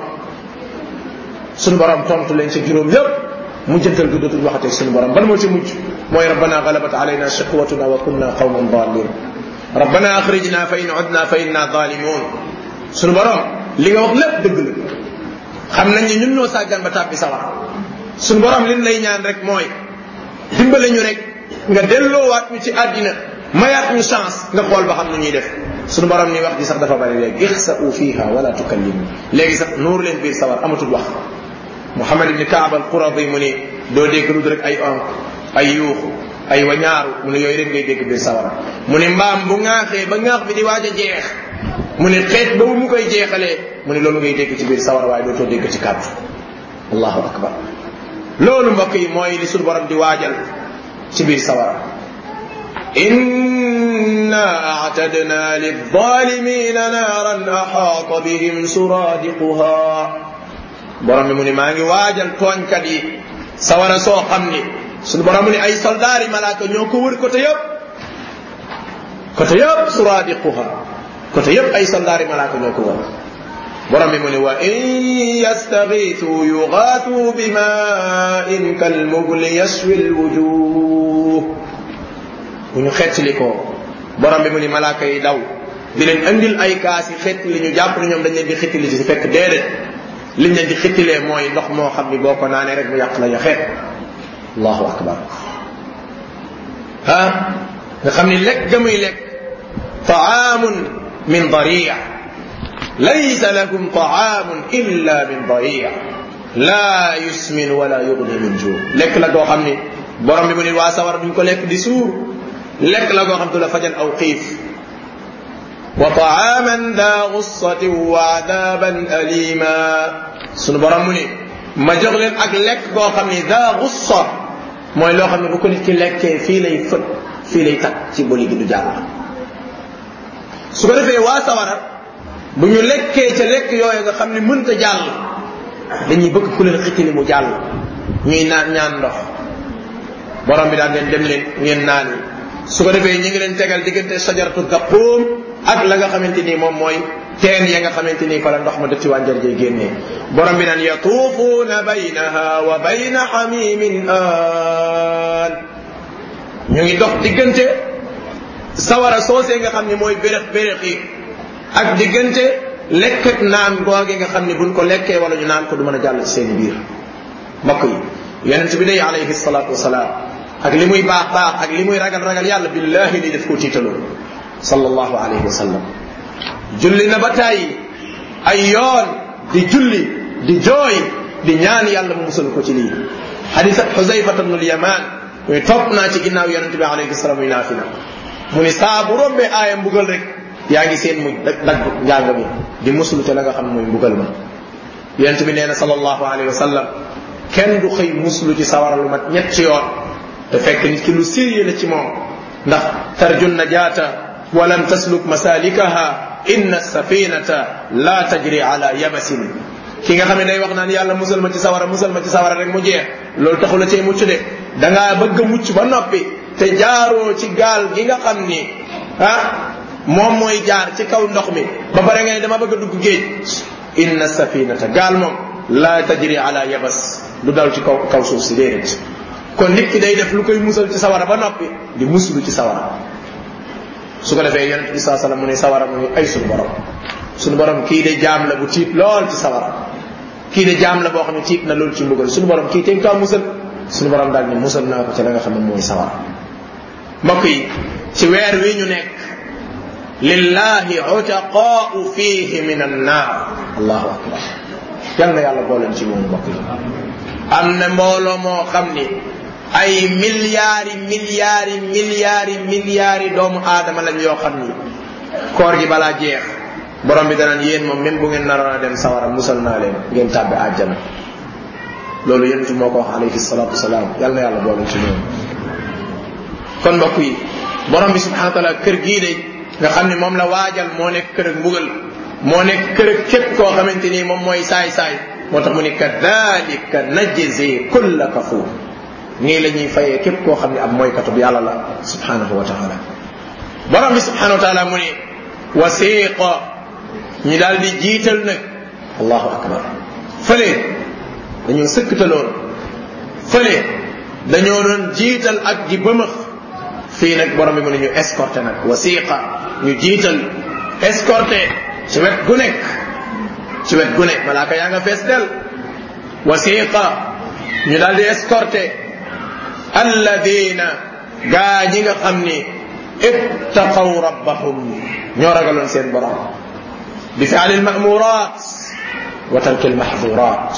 sunu borom tontu leen ci juróom yépp mujjantal gi dootul waxate ak sunu borom ban moo ci mujj mooy rabbana galabat alayna shiqwatuna wa kunna qawman dallin rabbana akhrijna fa in udna fa inna zalimun sunu borom li nga wax lépp dëgg la xam nañ ni ñun ñoo sàggan ba tàbbi sawara sunu borom liñ lay ñaan rek mooy dimbale ñu rek nga delloowaat ñu ci àddina mayaat ñu chance nga xool ba xam nu ñuy def sunu borom ni wax ji sax dafa bari léegi ixsa'u fiha wala tukallimu léegi sax nuur leen biir sawar amatul wax Muhammad ibn Kaab al-Quradi mu ni doo dégg lu rek ay onk ay yuuxu ay wañaaru mu ne yooyu rek ngay dégg biir sawara mu ne mbaam bu ŋaaxee ba ŋaax bi di waaj a jeex mu ne xeet ba mu koy jeexalee mu ne loolu ngay dégg ci biir sawara waaye dootoo dégg ci kàddu allahu akbar loolu mbokk yi mooy li sunu borom di waajal ci biir sawara inna a'tadna lidh-dhalimina naran ahata bihim suradiquha borom bi mu ni maa ngi waajal tooñkat yi sawara soo xam ni sunu borom mu ni ay soldaari malaaka ñoo ko wër côté yëpp suradiquha côté yëpp ay soldaari malaaka ñoo ko wër borom bi mu ni wa in yastaghithu yughathu bima'in kalmughli yashwi alwujuh bu ñu xettali ko borom bi mu ni malaaka yi daw di leen andil ay kaas yi xettali ñu jàpp ne ñoom dañ leen di xettali ci fekk déedéet liñ leen di xettilee mooy ndox moo xam ni boo ko naanee rek mu yàq la yaxeet allahu akbar nga xam ni lekk ga muy lekk ta'amun min dariya laysa lakum ta'amun illa min dariya la yusmin wala yughni min ju lekk la goo xam ni borom bi mu ni waa sawar duñ ko lekk di suur lekk la goo xam du la fajal aw xiif wa ta'aman da ghussatin wa adaban alima sunu borom mu ni ma jox leen ak lekk goo xam ni da ghussa mooy loo xam ne bu ko nit ki lekkee fii lay tag ci boli gi du jàll su ko defee waa sawara bu ñu lekkee ca lekk yooyu nga xam ne mënta jàll dañuy bëgg ku leen xitili mu jàll ñuy ñaan ndox borom bi daan leen dem leen ngeen naan su ko defee ñu ngi leen tegal diggante sajaratu zaqum ak la nga xamante ni moom mooy teen ya nga xamante ni fa la ndox ma def ci wànjar jee génnee borom bi naan yatuufuuna baynaha wa bayna xamimin aan ñu ngi dox diggante sawara soosee nga xam ne mooy béréx yi ak diggante lekk ak naan googe nga xam ne buñ ko lekkee wala ñu naan ko du mën a jàll ci seen biir mbokk yi yonent bi day alayhi salaatu wasalaam ak li muy baax ak li muy ragal yàlla billahi li def ko tiitaloo sallallahu alayhi wa sallam julli na ba tàyyi ay yoon di julli di jooy di ñaan yàlla mu musal ko ci lii hadith Huzayfa ibn al-Yaman muy topp naa ci ginnaaw yonent bi alayhi salaam muy naafila mu ni saa bu rombee aaya mbugal rek yaa ngi seen mu dagg njàng mi di muslu ca la nga xam mooy mbugal ma yonent bi nee na sallallahu alayhi wa sallam kenn du xëy muslu ci sawara lu mat ñetti yoon te fekk nit ki lu sérieux la ci moom ndax tarjun najaata walam tasluk masalikaha inna safinata la tajri ala yabasin ki nga xam ne day wax naan yàlla musal ma ci sawara rek mu jeex loolu taxu la cay mucc de dangaa bëgg a mucc ba noppi te jaaroo ci gaal gi nga xam ni moom mooy jaar ci kaw ndox mi ba pare ngay dama bëgg a dugg géej inna safinata gaal moom la tajri ala yabas du dal ci kaw suuf si déedéet kon nit ki day def lu koy musal ci sawara ba noppi di muslu ci sawara su ko defee yonent bi sallallahu alayhi wasallam mu ne sawara mu ne ay suñu borom kii de jaam la bu tiit lool ci sawara kii de jaam la boo xam ne tiit na lool ci mbugal suñu borom kii te nga musal suñu borom daal ni musal naa ko ci la nga xam ne mooy sawara mbokk yi ci weer wi ñu nekk lillahi utaqaa'u fihi min annaar allahu akbar yal na yàlla booleen ci moom mbokk yi am na mbooloo moo xam ni ay milliards doomu aadama lañ yoo xam ni koor gi balaa jeex borom bi danaan yéen moom même bu ngeen naroon a dem sawara musal naa leen ngeen tàbbi àjjana loolu yonent moo ko wax alayhi salaatu wasalaam yal na yàlla booleen ci moom kon mbokk yi borom bi subhanahu wa taala kër gii de nga xam ne moom la waajal moo nekk kër ak mbugal moo nekk kër ak képp koo xamante ni moom mooy saay-saay moo tax mu ni kadhalika najzi kulla kafur nii la ñuy fayee képp koo xam ne ab mooykatu bi yàlla la subhanahu wa taala borom bi subhanahu wa taala mu ni wasiqa ñu daal di jiital nag allahu akbar fële dañoo sëkkataloon fële dañoo doon jiital ak di bëmëx fii nag borom bi mu ne ñu escorté nag wasiqa ñu jiital escorté ci wet gu nekk malaaka yaa nga fees del wasiqa ñu daal di escorté alladina gaa ñi nga xam ni ittaqaw rabbahum ñoo ragaloon seen borom bi fi'li al-ma'murat wa tarki al-mahdhurat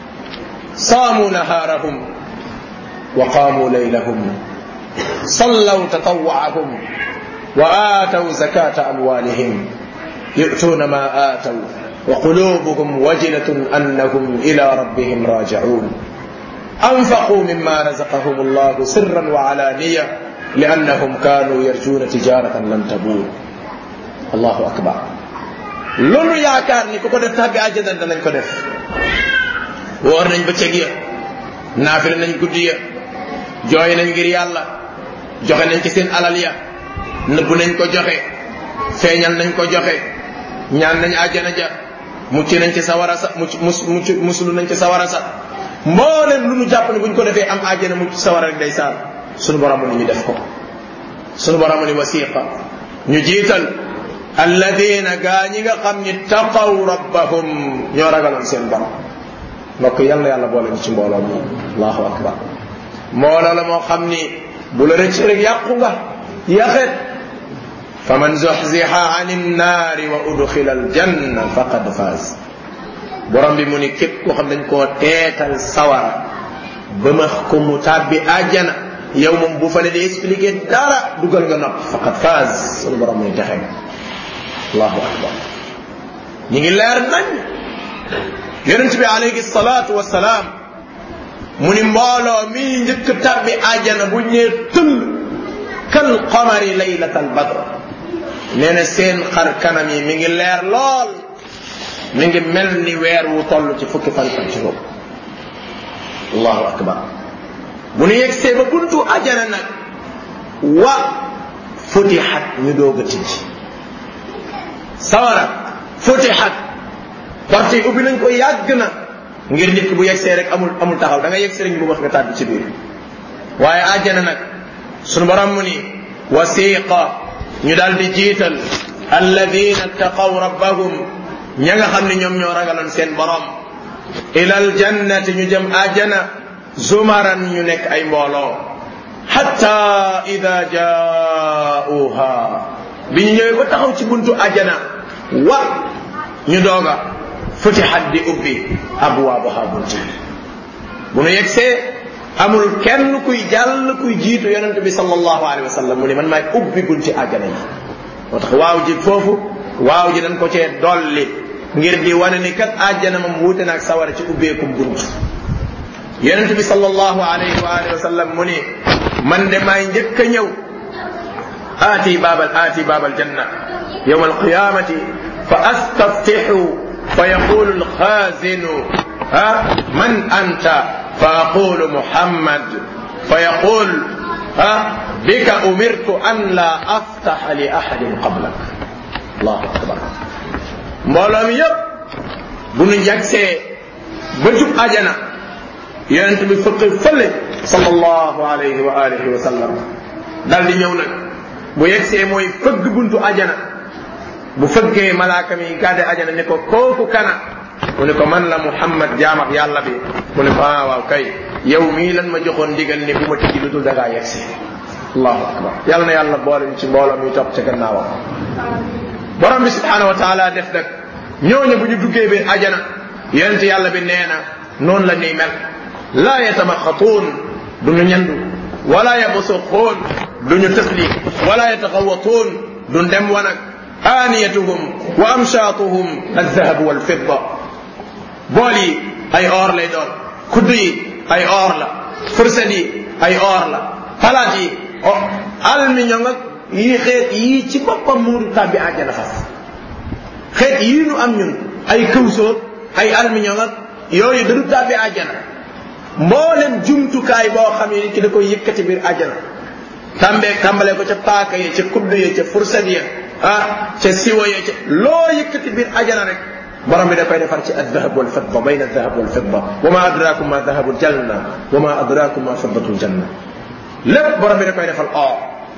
saamu nahaarahum wa qaamu laylahum sallaw tatawwa'ahum wa aataw zakata amwalihim yu'tuuna ma aataw wa qulubuhum wajilatun annahum ila rabbihim raji'un anfaqu mimma razaqahum allahu sirran wa alaniya liannahum kanu yarjuna tijaratan lan tabur allahu akbar loolu yaakaar ni ku ko def tàbbi àjjana danañ ko def woor nañ bëccëg ya naafila nañ guddi ya jooy nañ ngir yàlla joxe nañ ci seen alal ya nëbb nañ ko joxe feeñal nañ ko joxe ñaan nañ àjjana ja mucc nañ ci sawara sa musulu nañ ci sawara sa mboolem lu ñu jàpp ne buñ ko defee am àjjana mucc ci sawara rek day saal sunu borom ni ñu def ko sunu borom ni wasiqa ñu jiital alladina gaa ñi nga xam ni taqaw rabbahum ñoo ragaloon seen borom mbokk yal na yàlla boole ñu ci mbooloo mi allahu akbar mbooloo la moo xam ni bu la rëcc rek yàqu nga yaxet faman zuhziha anin naari wa udxila aljanna faqad faaz borom bi mu ni képp koo xam dañ koo teetal sawara ba ma ko mu tàbbi àjjana yow moom bu fa ne di expliquer dara dugal nga nopp faqad faaz sunu borom muy texe nga allahu akbar ñi ngi leer nañ yonent bi alayhi salaatu wasalaam mu ni mbooloo mi njëkk tàbbi àjjana bu ñee tëll kal qamari laylatal badr nee na seen xar kanam yi mi ngi leer lool mi ngi mel ni weer wu toll ci fukki fan ak juróom allahu akbar bu nu yegsee ba buntu àjjana nag wa futihat ñu doog a tijji sawara futihat porte yi ubbi nañ ko yàgg na ngir nit ki bu yegsee rek amul taxaw da nga yegsee rek ñu wax nga tàbbi ci biir waaye àjjana nag sunu borom mu ni wasiqa ñu daal di jiital alladina taqaw rabbahum ña nga xam ne ñoom ñoo ragaloon seen borom ila aljannati ñu jëm àjjana zumaran ñu nekk ay mbooloo hatta ida jaauha bi ñu ñëwee ba taxaw ci buntu àjjana wa ñu dooga futihat di ubbi abwaabuha bunti bu nu yegsee amul kenn kuy jàll kuy jiitu yonent bi sallallahu alayhi wa sallam mu ne man maay ubbi bunti àjjana yi moo tax waaw ji foofu waaw ji dañ ko cee dolli ngir di wane ni kat àjjana moom wuute naag sawara ci ubbeekum bunt yonent bi sallallahu alayhi wa sallam mu ne man de maay njëkk a ñëw aati baabal janna yawm alqiyamati fa astaftihu fa yaqulu alxaazinu man anta fa aqulu muhammad fa yaqul bika umirtu an la aftaha li ahadin qablak. allahu akbar. mbooloo mi yëpp bu nu njagsee ba jub ajana yonent bi fëq fële sallallahu alayhi wa alihi wa sallam dal di ñëw nag bu yegsee mooy fëgg buntu ajana bu fëggee malaaka mi gàdde ajana ne ko kooku kana mu ne ko man la Muhammad jaam ak yàlla bi mu ne ko waaw kay yow mii lan ma joxoon ndigal ne bu ma tijji lu dul da ngaa yegsi. allahu akbar. yàlla na yàlla boole ñu ci mbooloo mi topp ca gannaawam. borom bi subhanahu wa taala def nag ñooñu bu ñu duggee biir ajana yonent yàlla bi nee na noonu la ñuy mel. laa yatamaxatuun duñu ñandu wala yabsuquun duñu tëfli wala yataxawatuun duñ dem wanag aaniyatuhum wa amshaatuhum aldahabu walfidda. bool yi ay or lay doon, kudd yi ay or la, furset yi ay or la, palaat yi almiño nga yi xeet yii ci boppam muuru tàbbi àjjana faf. xeet yii nu am ñun ay këwsoot ay almiño nga yooyu dadu tàbbi àjjana. mboolem jumtukaay boo xam ne ki da koy yëkkati biir àjjana tàmbalee ko ca paaka ya ca kudd ya ca furset ya ca siwo ya ca loo yëkkati biir àjjana rek borom bi da koy defar ci aldahab walfidda bayna aldahab walfidda wa ma adrakum ma dahabul janna wa ma adrakum ma fiddatul janna. lépp borom bi da koy defal or.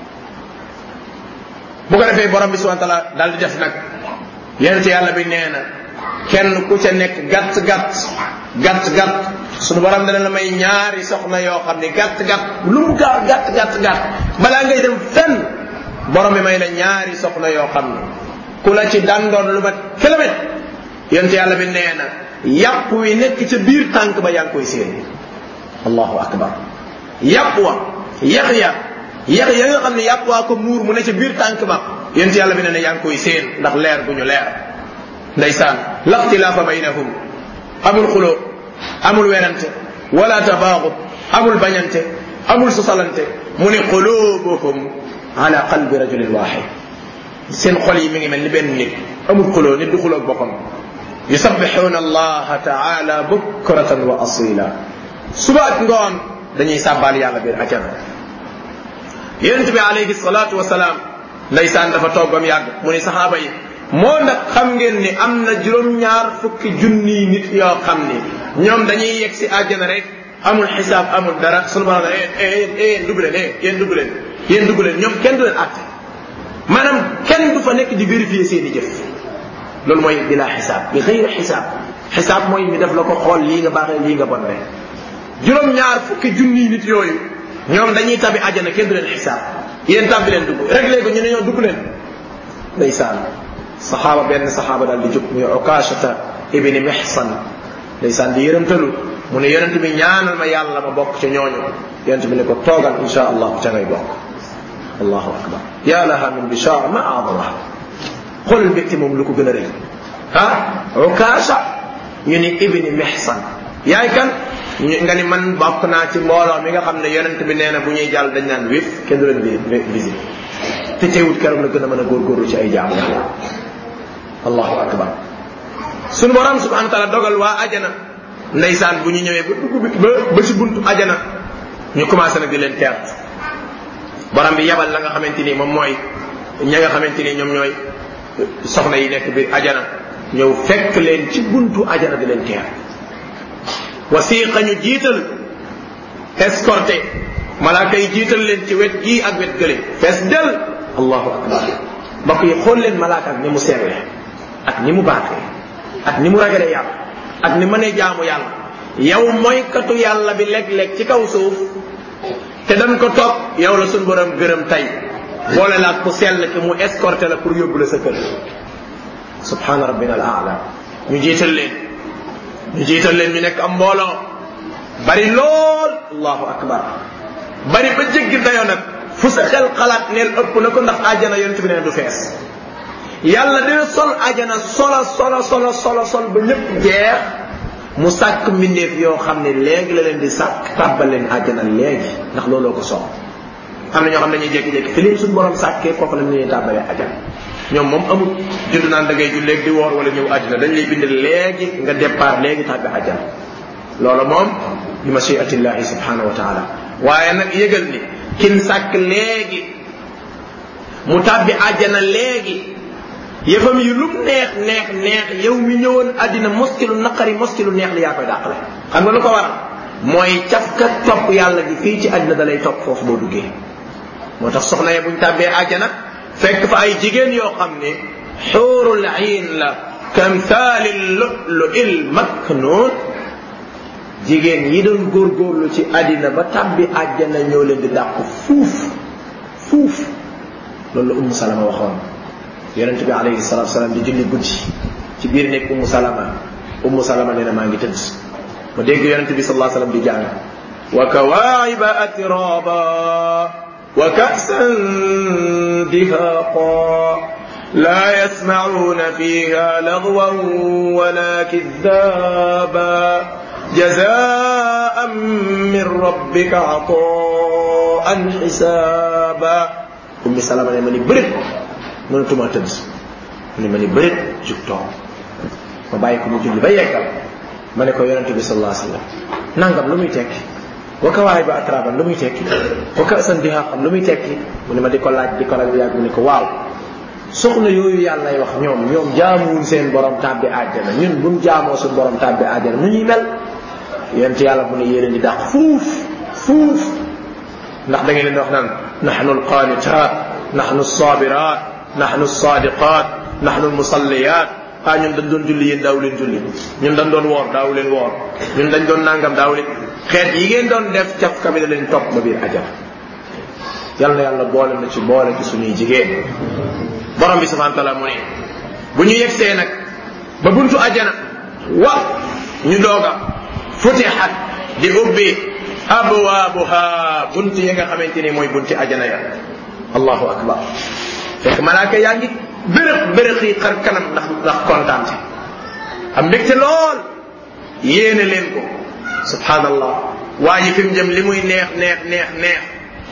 bu ko defee borom bi subhanahu wa taala daal di def nag yonent yàlla bi nee na kenn ku ca nekk gàtt sunu borom dana la may ñaari soxna yoo xam ne gàtt lu mu gaaw gàtt balaa ngay dem fenn borom bi may la ñaari soxna yoo xam ne ku la ci dandoon lu mat kilomètre yonent yàlla bi nee na yàpp wi nekk ca biir tànk ba yaa ngi koy séen. allahu akbar. yàpp wa yax ya nga xam ne yàpp waa ko muur mu ne ca biir tànk ba yonent yàlla bi nee na yaa ngi koy séen ndax leer bu ñu leer. ndeysaan la ixtilaafa baynahum amul xuloo amul werante wala tabaaxut amul bañante amul sosalante mu ne qulubuhum ala qalbi rajulin waxid. seen xol yi mi ngi mel ni benn nit amul xuloo nit du xuloo ak boppam. yusabbixuuna allaha taala bukratan wa asila. suba ak ngoon dañuy sàbbaal yàlla biir ajana. yonent bi alayhi salaatu wasalaam ndeysaan dafa toog bam yàgg mu ne saxaaba yi moo ndax xam ngeen ni am na juróom-ñaar fukki junniy nit yoo xam ni ñoom dañuy yegg si àjjana rek amul xisaab amul dara sunu borom yéen dugg leen ñoom kenn du leen àtte maanaam kenn du fa nekk di vérifier seen i jëf. loolu mooy bila xisaab bi xëyri xisaab mooy ñu def la ko xool lii nga baaxee lii nga bon rek. juróom-ñaar fukki junniy nit yooyu ñoom dañuy tabi àjjana kenn du leen xisaab yéen tàbbi leen dugg rek léegi ñu ne ñoo dugg leen. ndeysaan benn saxaaba daal di jóg muy Ukaashata ibni Mihsan ndeysaan di yërëmtalu mu ne yonent bi ñaanal ma yàlla ma bokk ca ñooñu. yonent bi ne ko toogal insha allah ca ngay bokk. allahu akbar. ya laha min bishaara ma aadamaha. xoolal mbégte moom lu ko gën a rëy Ukaasha ñu ni ibni Mihsan yaay kan nga ni man bokk naa ci mbooloo mi nga xam ne yonent bi nee na bu ñuy jàll dañ naan wéef kenn du leen visite te teewut keroog la gën a mën a góorgóorlu ci ay jaamu yàlla. allahu akbar. sunu borom subhanahu wa taala dogal waa ajana ndeysaan bu ñu ñëwee ba ci buntu ajana ñu commencé nag di leen teert. borom bi yabal la nga xamante ni moom mooy ña nga xamante ni ñoom ñooy soxna yi nekk biir ajana ñëw fekk leen ci buntu ajana di leen teer. wasiqa ñu jiital escorté malaaka yi jiital leen ci wet gii ak wet gële fees del. allahu akbar. mbokk yi xool leen malaaka ak ni mu seewee ak ni mu baaxee ak ni mu ragalee yàlla ak ni mënee jaamu yàlla. yow mooykatu yàlla bi léeg-léeg ci kaw suuf te dañ ko topp yow la suñ borom gërëm tey boole la ak ku sell ki mu escorté la pour yóbbu la sa kër. subhaana rabbina al aala. ñu jiital leen ñu nekk am mbooloo bari lool. allahu akbar. bari ba jéggi dayoo nag fu sa xel xalaat neel ëpp na ko ndax àjjana yonent bi ne du fees. yàlla dina sol àjjana sol ba ñëpp jeex mu sàkk mbindeef yoo xam ne léegi la leen di sàkk tàbbal leen àjjana léegi ndax looloo ko soob. am na ñoo xam ne dañuy jékki-jékki te leen suñu borom sàkkee foofu la ñuy tàbbalee àjjana. ñoom moom amul judd naan da ngay julleeg di woor wala ñëw àjjana dañ lay bind léegi nga départ léegi tàbbi àjjana. loolu moom bi mashiatillahi subhanahu wa taala. waaye nag yëgal ni kin sàkk léegi mu tàbbi àjjana léegi yëfam yi lum neex neex neex yow mi ñëwoon àddina moskilu naqari moskilu neex li yaa koy dàqale xam nga lu ko waral mooy cafka topp yàlla gi fii ci àddina da lay topp foofu boo duggee moo tax soxna ye buñ tàbbee àjjana fekk fa ay jigéen yoo xam ne xuurul ayn la kamthali lu'lu'il maknun jigéen yi doon góorgóorlu ci àddina ba tàbbi àjjana ñoo leen di dàq fuuf loolu la Ummu Salama waxoon yonent bi alayhi salatu wasalaam di julli guddi ci biir nekk Ummu Salama nee na maa ngi tëdd ma dégg yonent bi sallallahu alayhi wasallam di jàng wa kawaa'iba atraba wa ka'san dihaqa la yasma'una fiha lagwan wala kidhaba jazaan min rabbika ataan xisaaba Ummi Salama ne ma ni bërit mënatuma tëdd mu ne ma ni bërit jug toog ma bàyyi ko mu julli ba yeggal ma ne ko yonente bi sallallahu alayhi wasallam nangam lu muy tekki wa kawaa'iba atraaban lu muy tekki wa ka'san dihaaqan lu muy tekki mu ne ma di ko laaj yàgg mu ne ko waaw soxna yooyu yàllay wax ñoom jaamuwuñ seen borom tàbbi àjjana ñun buñ jaamoo suñ borom tàbbi àjjana nu ñuy mel yent yàlla mu ne yéen di dàq fuuf ndax da ngeen leen wax naan nahnu alqanitat nahnu alsabirat nahnu alsadiqat nahnu almusalliat ñun dañ doon julli yéen daaw leen julli ñun dañ doon woor daaw leen woor ñun dañ doon nangam daaw leen xeet yi ngeen doon def caf kami da leen topp ba biir ajana yal na yàlla boole ci suñuy jigéen borom bi subhanahu wa ta'ala mu ne bu ñu yegsee nag ba buntu ajana ñu dooga futihat di ubbi abwaabuha bunti yi nga xamante ni mooy bunti ajana ya allahu akbar fekk malaaka yaa ngi bërëx yi xar kanam ndax kontaante am mbégte lool yéene leen ko subhanallah waa ji fi mu jëm li muy neex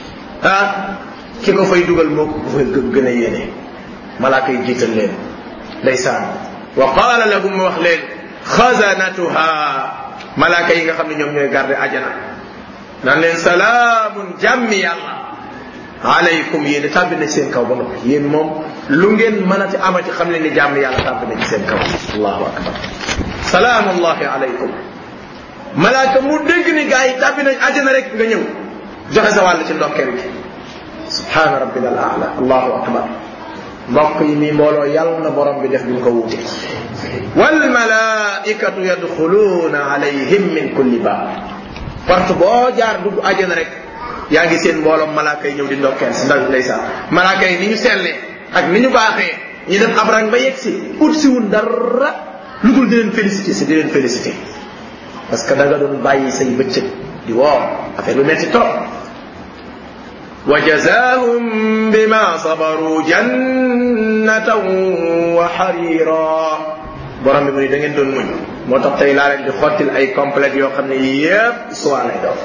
ki ko fay dugal moo ko fay gën a yéene malaaka yi jiital leen ndeysaan wa qaala lahum wax leen xazanatuha malaaka yi nga xam ne ñoom ñooy garde ajana naan leen salaamun jàmmi yàlla alaykum yéen tàbbi na ci seen kaw ba noppi yéen moom lu ngeen mënati amati xam leen ni jàmmi yàlla tàbbi na ci seen kaw allahu akbar salaamullahi alaykum malaaka mu dégg ni gaa yi tàbbi nañ ajana rek nga ñëw joxe sa wàll ci ndokkeel gi subhaana rabbina al a'la allahu akbar mbokk yi mi mbooloo yàlla na borom bi def duñ ko wuute wal malaikatu yadxuluuna alayhim min kulli baab porte boo jaar dugg ajana rek yaa ngi seen mbooloom malaaka yi ñëw di ndokkeel si ndaw ndeysaan malaaka yi ni ñu sellee ak ni ñu baaxee ñi def ab rang ba yegg si ut si wun dara lu dul di leen félicité parce que da nga doon bàyyi say bëccëg di woor affaire lu metti trop wa jazaahum bima sabaru jannatan wa harira borom bi mu ni da ngeen doon muñ moo tax tey laa leen di xottil ay complète yoo xam ne yépp soit lay doon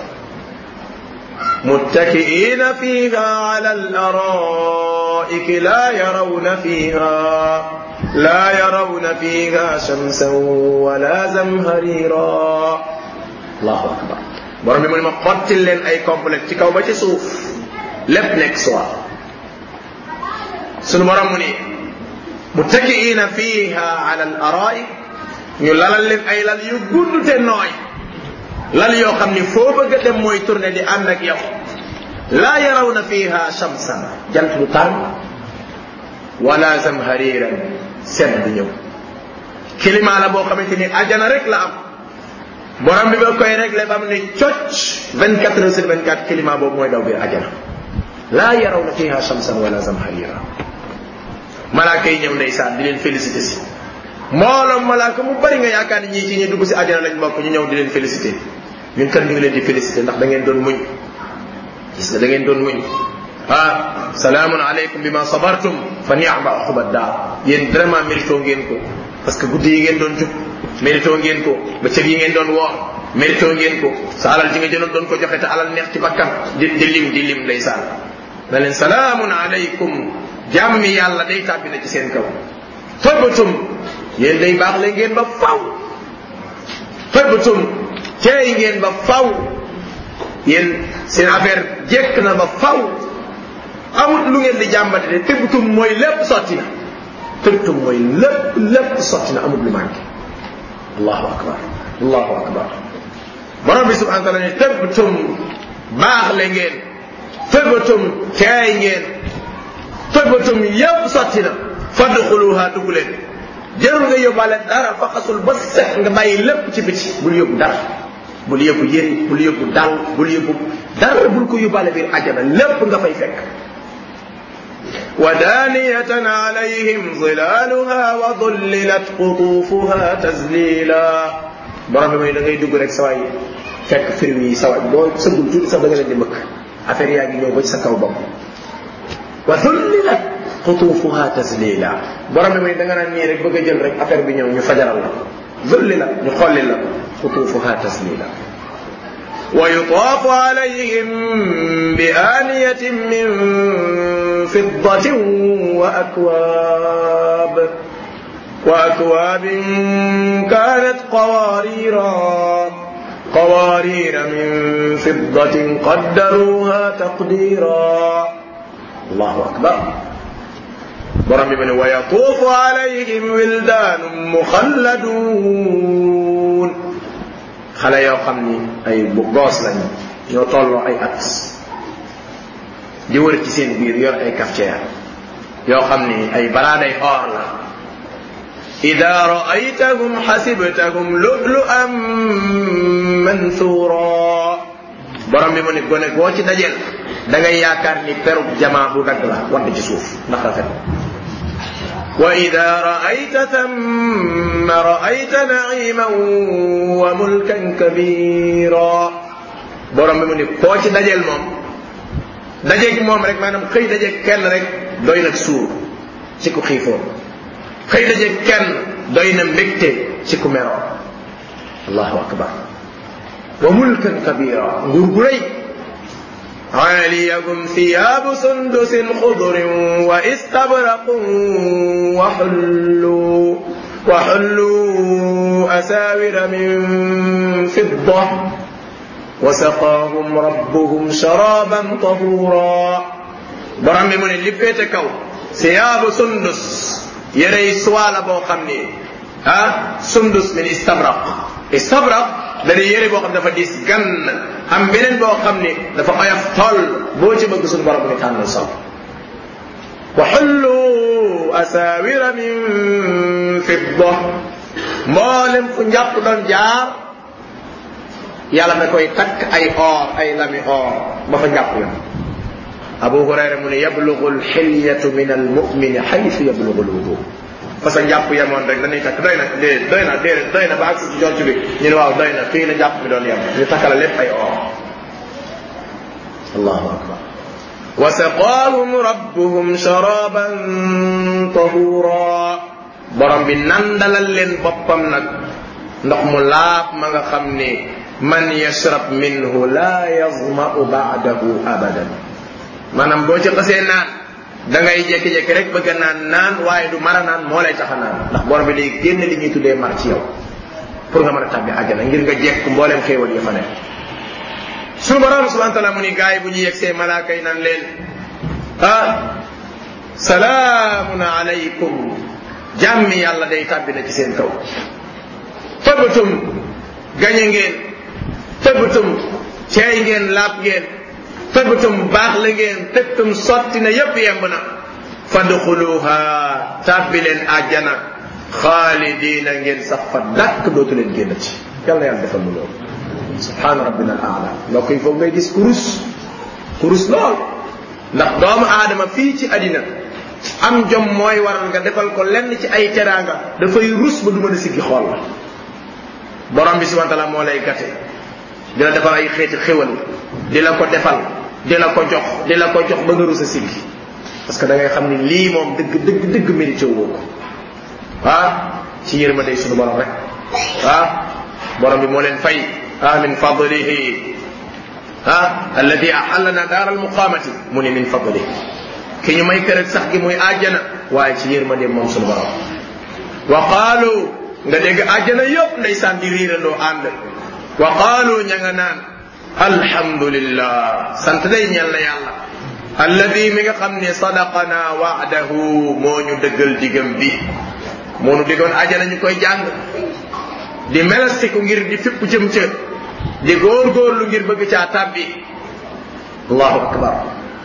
muttaki'ina fiha ala al-ara'iki la yarawna fiha shamsan wala zamharira allahu akbar borom bi mu ni ma xottil leen ay complète ci kaw ba ci suuf lépp nekk soit sunu borom mu ni muttaki'ina fiha ala al-ara'ik ñu lalal leen ay lal yu gudd te nooy lal yoo xam ni foo bëgg a dem mooy tourné di ànd ak yow la yarawna fiha shamsan jant du tàng wala zamhariran sedd du ñëw climat la boo xamante ni ajana rek la am borom bi ba koy réglé ba mu ne cocc 24 heures sur 24 climat boobu mooy daw biir ajana la yarawna fiha shamsan wala zamharira malaaka yi ñëw ndeysaan di leen félicité si mbooloom malaaka mu bari nga yaakaar ni ñii ci ñi dugg si àjjana lañ bokk ñu ñëw di leen félicité ñun kan ñu ngi leen di félicité ndax da ngeen doon muñ gis nga da ngeen doon muñ salaamun alaykum bima sabartum fa ni'ma uqbad daar yéen vraiment mérito ngeen ko parce que guddi yi ngeen doon jub mérito ngeen ko bëccëg yi ngeen doon woor mérito ngeen ko sa alal ji nga jëloon doon ko joxe te alal neex ci bakkan di lim ndeysaan na leen salaamun alaykum jàmmi yàlla day tàbbi na ci seen kaw tëbbatum yéen day baax la ngeen ba faw tëbbatum ceey ngeen ba faw yéen seen affaire jekk na ba faw amut lu ngeen di jàmbate de tëbtum mooy lépp sotti na tëbtum mooy lépp sotti na amut lu manqué allahu akbar allahu akbar borom bi subhanahu wa taala ne tëbtum baax le ngeen tëbtum teey ngeen tëbtum yépp sotti na fadxuluha dugg leen jarul nga yóbbaale dara fa xasul ba set nga bàyyi lépp ci biti bul yóbbu dara bul yóbbu yëri bul yóbbu dal bul yóbbu dara bul ko yóbbaale biir àjjana lépp nga fay fekk ودانية عليهم ظلالها وظللت قطوفها تذليلا borom bi mooy da ngay dugg rek sawaay fekk firwi yi sawaay boo sëggul tuuti sax da nga leen di mëkk affaire yaa ngi ñëw ba ci sa kaw bopp wa dhullilat qutufuha tazlila borom bi mooy da nga naan nii rek bëgg a jël rek affaire bi ñëw ñu fajaral la dhullilat ñu xolli la qutufuha tazlila wa yutafu alayhim bi aniyatin min fiddatin wa akwab وأكواب كانت قوارير من فضة قدروها تقديرا الله أكبر برمي من ويطوف عليهم ولدان مخلدون خلا يو خمني أي بغاس لني يطلع أي أكس دي ورتي سين بير يور أي كافتير يو خمني أي برادة أورلا إذا رأيتهم حسبتهم لؤلؤا منثورا borom bi mu ne gone goo ci dajel da ngay yaakaar ni perub jamaa bu dagg la wadd ci suuf ndax rafet wa ida ra'ayta thamma ra'ayta na'iman wa mulkan kabira borom bi mu ne koo ci dajel moom dajeeg moom rek maanaam xëy dajeeg kenn rek doy nag suur ci ku xiifoo xëy dajeeg kenn doy na mbégte ci ku meroo allahu akbar wa mulkan kabira nguur gu rëy عاليهم ثياب سندس خضر واستبرق وحلوا أساور من فضة وسقاهم ربهم شرابا طهورا برام من اللي بيتكو ثياب سندس يري سوالا بو خمني سندس من استبرق dari yére boo xam dafa dis gan am beneen boo xam ne dafa oyof tol boo ci bëgg suñu borom ni tànnal sol wa hullu asawira min fidda mboolem fu njàpp doon jaar yàlla da koy takk ay or ay lami or ba fa njàpp la Abu Hurayra mu ne yablughu alhilyatu min almu'mini haythu yablughu alwudu parce que njàpp yemoon rek dañuy takk doy na ba ak ci jont bi ñu ne waaw doy na fii la njàpp mi doon yem ñu takkala lépp ay or allahu akbar wa saqaahum rabbuhum sharaban tahura borom bi nandalal leen boppam nag ndox mu laab ma nga xam ne man yashrab minhu la yazma'u ba'dahu abadan maanaam boo ci xasee naan da ngay jékki-jékki rek bëgg naan waaye du mara naan moo lay tax a naan ndax borom bi day génn li ñuy tuddee mar ci yow pour nga mën a tàbbi àjjana ngir nga jekk mbooleem xéewal yi fa nekk suñu borom subhanahu wa ta'ala mu ni gaay bu ñu yegsee malaaka yi naan leen salaamun alaykum jàmmi yàlla day tàbbi na ci seen kaw tëbbatum gañe ngeen tëbbatum ceey ngeen laab ngeen tëbbatum baax la ngeen tëbbatum sotti na yépp yemb na fadxuluha tàbbi leen àjjana xaalidiina ngeen sax fa dàkk dootu leen génn ci yàlla yàlla defal mu loolu subhaana rabbina al aala mbokk yi foofu ngay gis kurus lool ndax doomu aadama fii ci àddina am jom mooy waral nga defal ko lenn ci ay teraanga dafay rus ba du mën a siggi xool la borom bi subhanahu wa ta'ala moo lay gàtte di la defal ay xeeti xéwal di la ko defal di la ko jox ba nga rus a siggi parce que da ngay xam ni lii moom dëgg mérité woo ko ci yërmande sunu borom rek borom bi moo leen fay min fadlihi alladi ahallana daar almuqamati mu ni min fadlihi ki ñu may kër ak sax gi muy àjjana waaye ci yërmande moom sunu borom wa qaalu nga dégg àjjana yëpp ndeysaan di riirandoo ànd wa qaalu ña nga naan alhamdulillah sant day ñeel na yàlla alladi mi nga xam ne sadaqana wa'dahu moo ñu dëggal digam bi moo nu digoon ajana ñu koy jàng di melastiku ngir di fipp jëm ca di góorgóorlu ngir bëgg caa tàbbi allahu akbar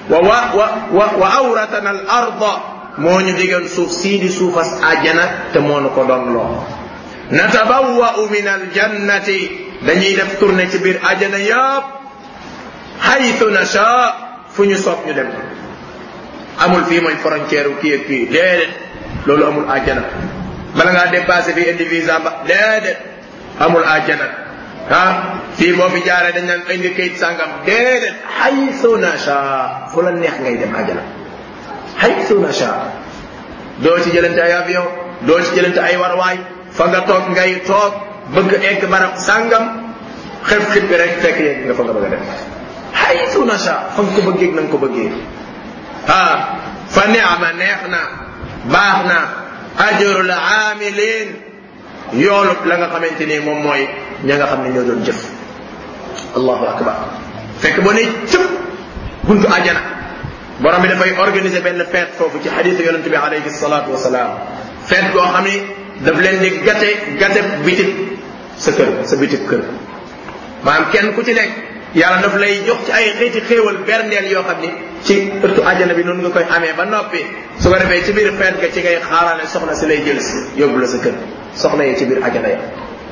wa awratana al arda moo ñu digoon suuf sii di suufas ajana te moo nu ko doon loo natabawwa'u min al jannati dañuy def tournée ci biir ajana yëpp haythu nasha fu ñu soob ñu dem amul fii mooy frontière kii ak kii déedéet loolu amul ajana bala ngaa dépassé fii indi visa ba déedéet amul ajana fii boo fi jaaree dañ naan indi kayit sàngam déedéet haythu nasha fu la neex ngay dem ajana haythu nasha doo ci jëlante ay avion doo ci jëlante ay warwaay fa nga toog ngay toog bëgg egg barab sàngam xef bi rek fekk yegg nga fa nga bëgg a dem haythu nasha fa nga ko bëggee na nga ko bëggee fa ni'ma neex na baax na ajrul aamilin yoolub la nga xamante ni moom mooy ña nga xam ne ñoo doon jëf allahu akbar fekk boo ne cëpp buntu ajana borom bi dafay organiser benn fête foofu ci xadiisu yonente bi alayhi salaatu wasalaam fête goo xam ni daf leen di gate bitik sa kër sa bitik kër maanaam kenn ku ci nekk yàlla daf lay jox ci ay xeeti xéewal berndeel yoo xam ni ci ëttu ajana bi noonu nga koy amee ba noppi su ko defee ci biir feet ga ci ngay xaaraane soxna si lay jël si yóbbu la sa kër soxna yi ci biir ajana ya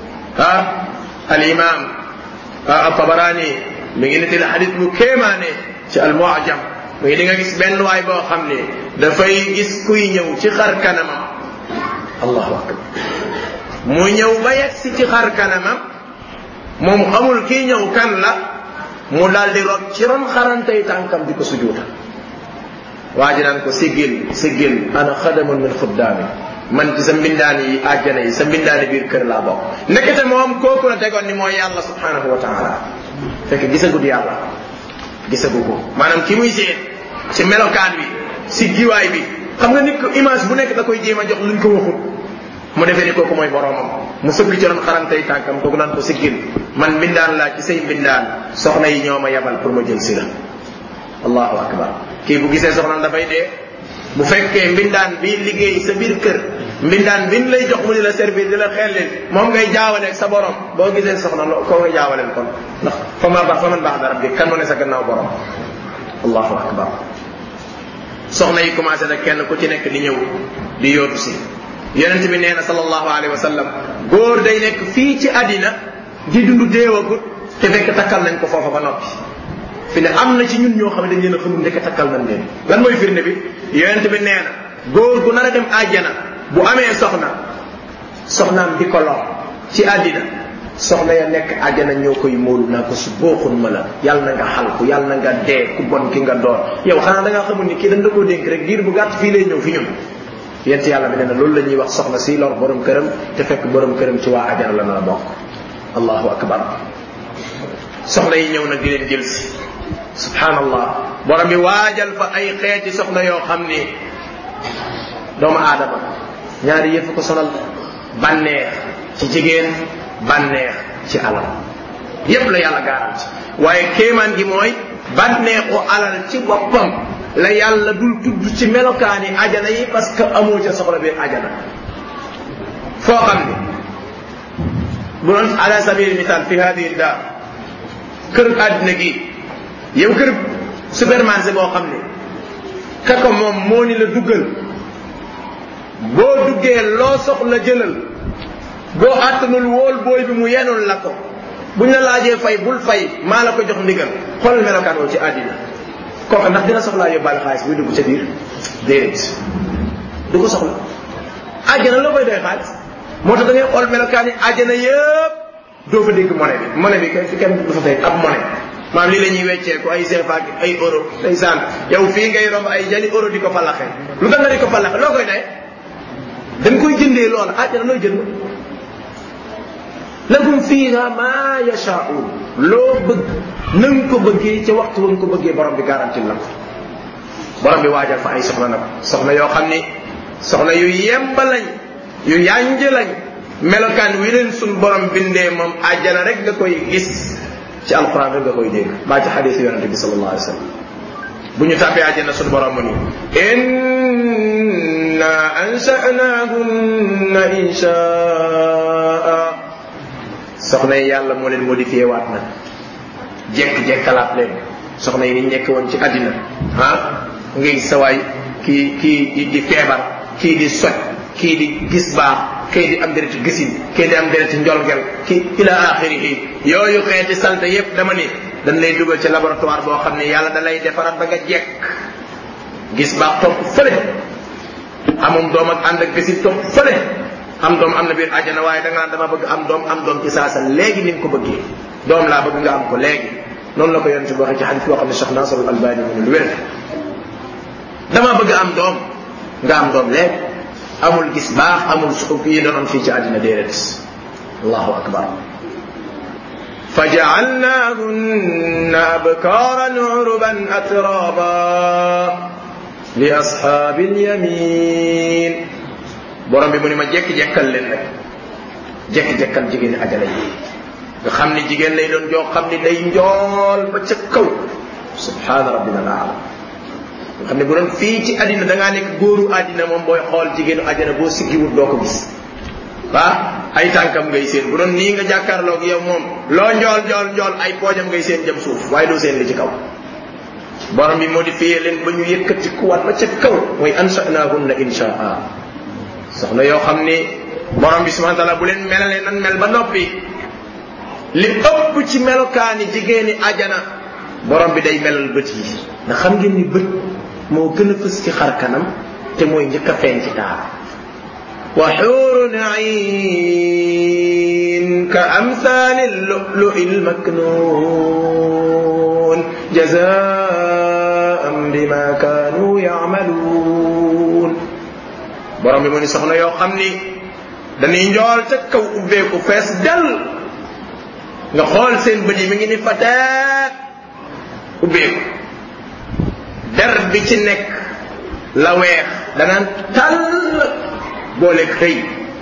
al imam at-Tabarani mi ngi nettali xadis bu kéemaane ci al mu'jam mi ngi di nga gis benn waay boo xam ne dafay gis kuy ñëw ci xar kanamam allahu akbar mu ñëw ba yegg si ci xar kanamam moom xamul kii ñëw kan la mu daal di rot ci ron xarantay tànkam di ko sujuuta waa ji naan ko siggil ana xadamun min xuddaami man ci sa mbindaan yi àjjana yi sa mbindaani biir kër laa bokk nekkete moom kooku la tegoon ni mooy yàlla subhanahu wa taala fekk gisagut yàlla gisagu ko maanaam ki muy seen ci melokaan bi si giwaay bi xam nga nit ko image bu nekk da koy jéem a jox luñ ko waxut mu defee ni kooku mooy boromam mu sëgg ci ron xarantay tànkam kooku naan ko siggil man mbindaan laa ci say mbindaan soxna yi ñoo ma yabal pour ma jël si la allahu akbar kii bu gisee soxnaam dafay dee bu fekkee mbindaan bi liggéey sa biir kër mbindaan bin lay jox mu di la servir di la xellil moom ngay jaawaleeg sa borom boo gisee soxna koo ngay jaawaleel kon ndax fa man baax da rabbi kan moo ne sa gannaaw borom allahu akbar soxna yi commencé nag kenn ku ci nekk di ñëw di yóotu si yonent bi nee na sallallahu alayhi wa sallam góor day nekk fii ci àddina di dund deewagut te fekk takkal nañ ko foofa ba noppi fi ne am na ci ñun ñoo xam ne dañ leen a xamul ndeke takkal nañ leen lan mooy firnde bi yonent bi nee na góor gu nar a dem àjjana bu amee soxnaam di ko lor ci àddina soxna ya nekk àjjana ñoo koy móolu naa ko su booxun ma la yàlla na nga xalku yàlla na nga dee ku bon ki nga doon yow xanaa da ngaa xamul ni kii dañ la koo dénk rek diir bu gàtt fii lay ñëw fi ñun yent yàlla bi nee na loolu la ñuy wax soxna si lor borom këram te fekk borom këram ci waa àjjana la na bokk allahu akbar soxna yi ñëw nag di leen jël si subhanallah borom bi waajal fa ay xeeti soxna yoo xam ni doomu aadama ñaari yëf ko sonal bànneex ci jigéen bànneex ci alal yépp la yàlla garanti waaye kéemaan gi mooy bànneexu alal ci boppam la yàlla dul tudd ci melokaani ajana yi parce que amoo ca soxla biir ajana foo xam ni bu doon ala sabil misal fi hadihi dar kër àddina gi yow kër supermarché boo xam ne kako moom moo ni la duggal boo duggee loo soxla jëlal boo àttanul wóol booy bi mu yenul la ko buñ la laajee fay bul fay maa la ko jox ndigal xoolal melokaan woo ci àddina kooku ndax dina soxlaa yóbbaale xaalis buy dugg ca biir déedéet du ko soxla àjjana la koy doy xaalis moo tax da ngay xool melokaan yi àjjana yëpp doo fa dégg monnaie bi fi kenn du fa fay ab monnaie maam lii la ñuy weccee ko ay CFA ay euro day saan yow fii ngay romb ay jali euro di ko falaxe lu tax nga di ko falaxe loo koy day dañ koy jëndee loola àjjana looy jënd lahum fiha ma yashaa'un loo bëgg na nga ko bëggee ca waxtu wa nga ko bëggee borom bi garanti la ko borom bi waajal fa ay soxna nag soxna yoo xam ni soxna yu yemba lañ yu yànj lañ melokaan wi leen suñ borom bindee moom àjjana rek nga koy gis ci alquran rek nga koy dégg mbaa ci xadiis yonente bi sallallahu alayhi wa sallam bu ñu tàbbee àjjana sunu borom mu ni inna ansha'nahunna insha'a soxna yi yàlla moo leen modifié waat na jekk-jekkalaat leen soxna yi niñ nekk woon ci àddina ngay sawaay kii di feebar kii di soj kii di gis baax kii di am dereti gisin kii di am dereti njolgel kii ila axirihi yooyu xeeti salte yépp dama ni dañ lay dugal ci laboratoire boo xam ne yàlla da lay defaraat ba nga jekk gis baax topp fële amum doom ak ànd ak gisin topp fële am doom am na biir àjjana waaye da nga naan dama bëgg am doom ci saasa léegi ni nga ko bëggee doom laa bëgg nga am ko léegi noonu la ko yonent bi waxee ci xadis boo xam ne Cheikh Nasr al-Albani mu ne lu wér dama bëgg am doom nga am doom léegi amul gis baax amul suuf yi doon am fii ci àddina déedéet allahu akbar faja'alnahunna abkaran urban atraba li ashabil yamin borom bi mu ni ma jekk-jekkal leen nag jekk-jekkal jigéeni ajala yi nga xam ni jigéen lay doon joo xam ni day njool ba ca kaw subhaana rabbina al-aala nga xam ne bu doon fii ci àddina da ngaa nekk góoru àddina moom booy xool jigéenu ajana boo siggiwut doo ko gis ay tànkam ngay seen bu doon nii nga jàkkaarloog yow moom loo njool ay poojam ngay seen jëm suuf waaye doo seen li ci kaw borom bi modifié leen ba ñu yëkkati kuwaat ba ca kaw mooy ansha'nahunna insha'a soxna yoo xam ni borom bi subhanahu wa ta'ala bu leen melalee nan mel ba noppi li ëpp ci melokaani jigéeni ajana borom bi day melal bët yi ndax xam ngeen ni bët moo gën a fës ci xar kanam te mooy njëkk a feeñ ci taar wa hurun 'ayn ka amthali al-lu'lu'i al-maknun jazaa'an bima kanu ya'malun borom bi mu ni soxna yoo xam ni dañuy njool ca kaw ubbeeku fees dal nga xool seen bët yi mi ngi ni fataat ubbeeku der bi ci nekk la weex danaan tàll boole xëy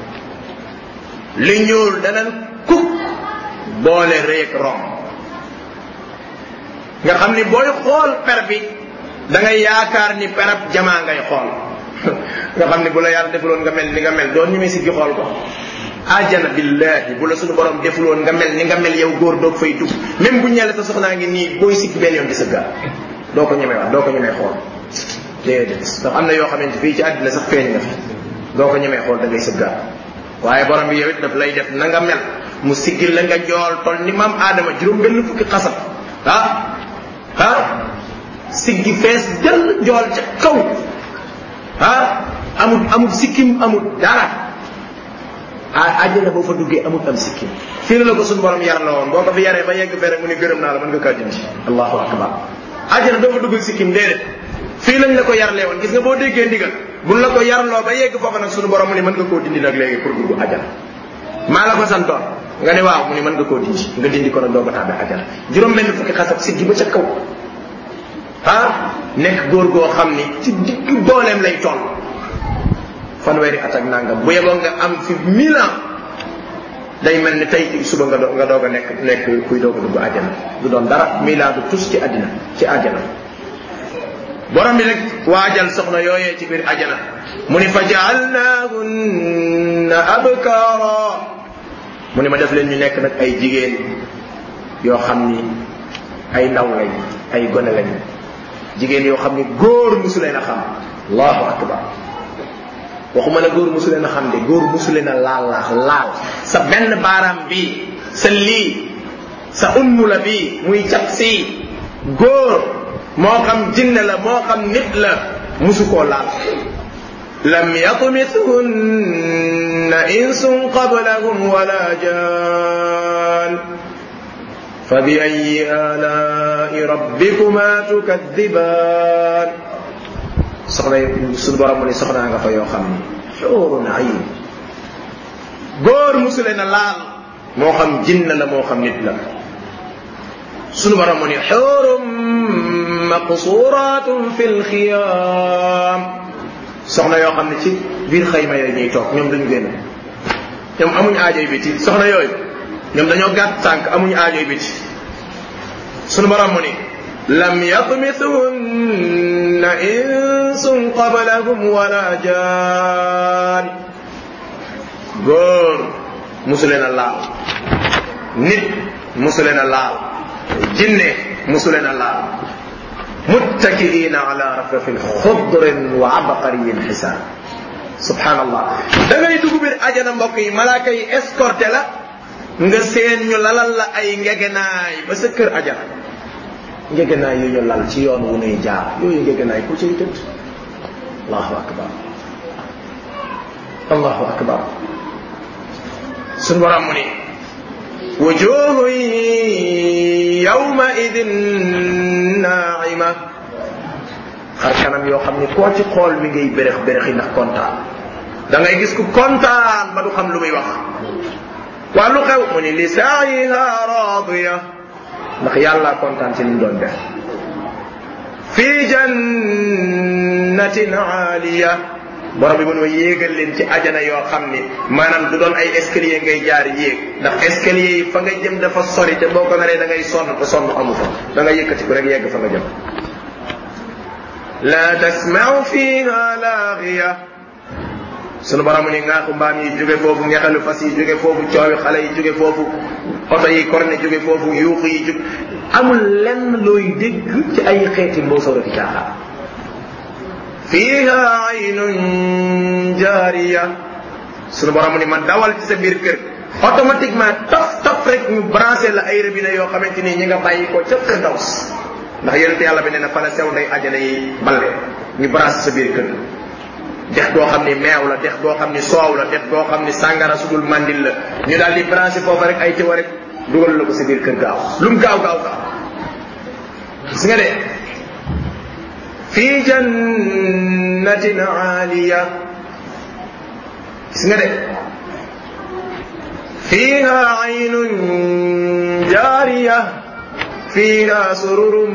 li ñuul danaan kuk boole rëy ak rom nga xam ni booy xool per bi da ngay yaakaar ni perab jamaa ngay xool nga xam ni bu la yàlla defuloon nga mel ni nga mel doon ñemee si gi xool ko ajana billahi bu la suñu borom defuloon nga mel ni nga mel yow góor doog fay dugg même bu ñëwee sa soxnaa ngi nii booy sikk benn yoon di sa gaa doo ko ñemee wax doo ko ñemee xool déedéet ndax am na yoo xamante fii ci àddina sax feeñ na fi doo ko ñemee xool da ngay sa gaa waaye borom bi yow it daf lay def na nga mel mu siggil la nga jool tol ni maam aadama juróom benn fukki xasab siggi fees dell jool ca kaw amul sikkim amul dara àjjana boo fa duggee amul am sikkim fii la ko suñu borom yar la woon boo ko fi yaree ba yegg fee rek mu ni gërëm naa la mën nga kaa dindi allahu akbar àjjana doo fa duggal sikkim déedéet fii lañ la ko yarlee woon gis nga boo déggee ndigal buñ la ko yarloo ba yegg foofa nag suñu borom mu ni mën nga koo dindi nag léegi pour dugg àjjana maa la ko santoon nga ne waaw mu ni mën nga koo dindi nga dindi ko nag doo ko tàbbee àjjana juróom benn fukki xasab siggi ba ca kaw nekk góor goo xam ni ci digg dooleem lay toll fanweeri at ak nangam bu yeboo nga am fi 1000 ans day mel ni tey suba nga doog a nekk kuy doog a dugg àjjana du doon dara 1000 ans du tus ci àddina ci àjjana borom bi nag waajal soxna yooyee ci biir àjjana mu ni fa ja'alnahunna abkara mu ni ma def leen ñu nekk nag ay jigéen yoo xam ni ay ndaw lañ ay gone lañ jigéen yoo xam ni góor musu leen a xam allahu akbar waxuma la góor musu leen a xam de góor musu leen a laal sa benn baaraam bii sa lii sa ummu la bii muy cap si góor moo xam jinne la moo xam nit la musu koo laal lam yatmithunna insun qablahum wala jan fa bi ayyi ala'i rabbikuma tukaddiban soxna yi suñu borom mu ni soxnaa nga fa yoo xam ni xuurun ayn góor musuleen a laal moo xam jinn la moo xam nit la suñu borom mu ni xuurum maqsuratun fil xiyaam soxna yoo xam ne ci biir xayma yooyu ñuy toog ñoom duñu génn ñoom amuñ aajoy biti soxna yooyu ñoom dañoo gàtt tànk amuñ aajoy biti sunu borom mu ni lam yatmithunna insun qablahum wala jaan góor musuleen a laal nit musuleen a laal jinne musuleen a laal muttakiina ala rafrafin xudrin wa abqariyin xisaab subhanallah da ngay dugg biir ajana mbokk yi malaaka yi escorté la nga seen ñu lalal la ay ngegenaay ba sa kër ajana ngegenaay yu ñu lal ci yoon wu nuy jaar yooyu ngegenaay ku ciy tëdd allahu akbar allahu akbar sunu borom mu ni wujuhu yawma idin naa'ima xar kanam yoo xam ne koo ci xool mi ngay bérex bérex yi ndax kontaan da ngay gis ku kontaan ba du xam lu muy wax waa lu xew mu ni li saayiha raadiya ndax yàlla kontaan ci li mu doon def fi jannatin aaliya borom bi mu ne yéegal leen ci ajana yoo xam ni maanaam du doon ay escalier ngay jaar yéeg ndax escalier yi fa nga jëm dafa sori te boo ko naree da ngay sonn te sonn amu fa da nga yëkkati ko rek yegg fa nga jëm la tasma'u fiha laagiya sunu borom ni ngaaxu mbaam yi jóge foofu ngexalu fas yi jóge foofu coowi xale yi jóge foofu oto yi korne jóge foofu yuuxu yi jóge amul lenn looy dégg ci ay xeeti mboosoor ak caaxaan fiha aynun jaariya sunu borom ni ma dawal ci sa biir kër automatiquement taf rek ñu branché la ay robinet yoo xamante ni ñi nga bàyyi ko ca Firdaws ndax yonent yàlla bi nee na fa la sew nday ajana yi balle ñu branché sa biir kër dex goo xam ni meew la dex goo xam ni soow la dex goo xam ni sàngara sudul mandil la ñu daal di branché foofa rek ay tëwa rek dugal la ko sa biir kër gaaw lu mu gaaw gis nga de fi jannatin aaliya gis nga de fiha aynun jaariya fiha sururun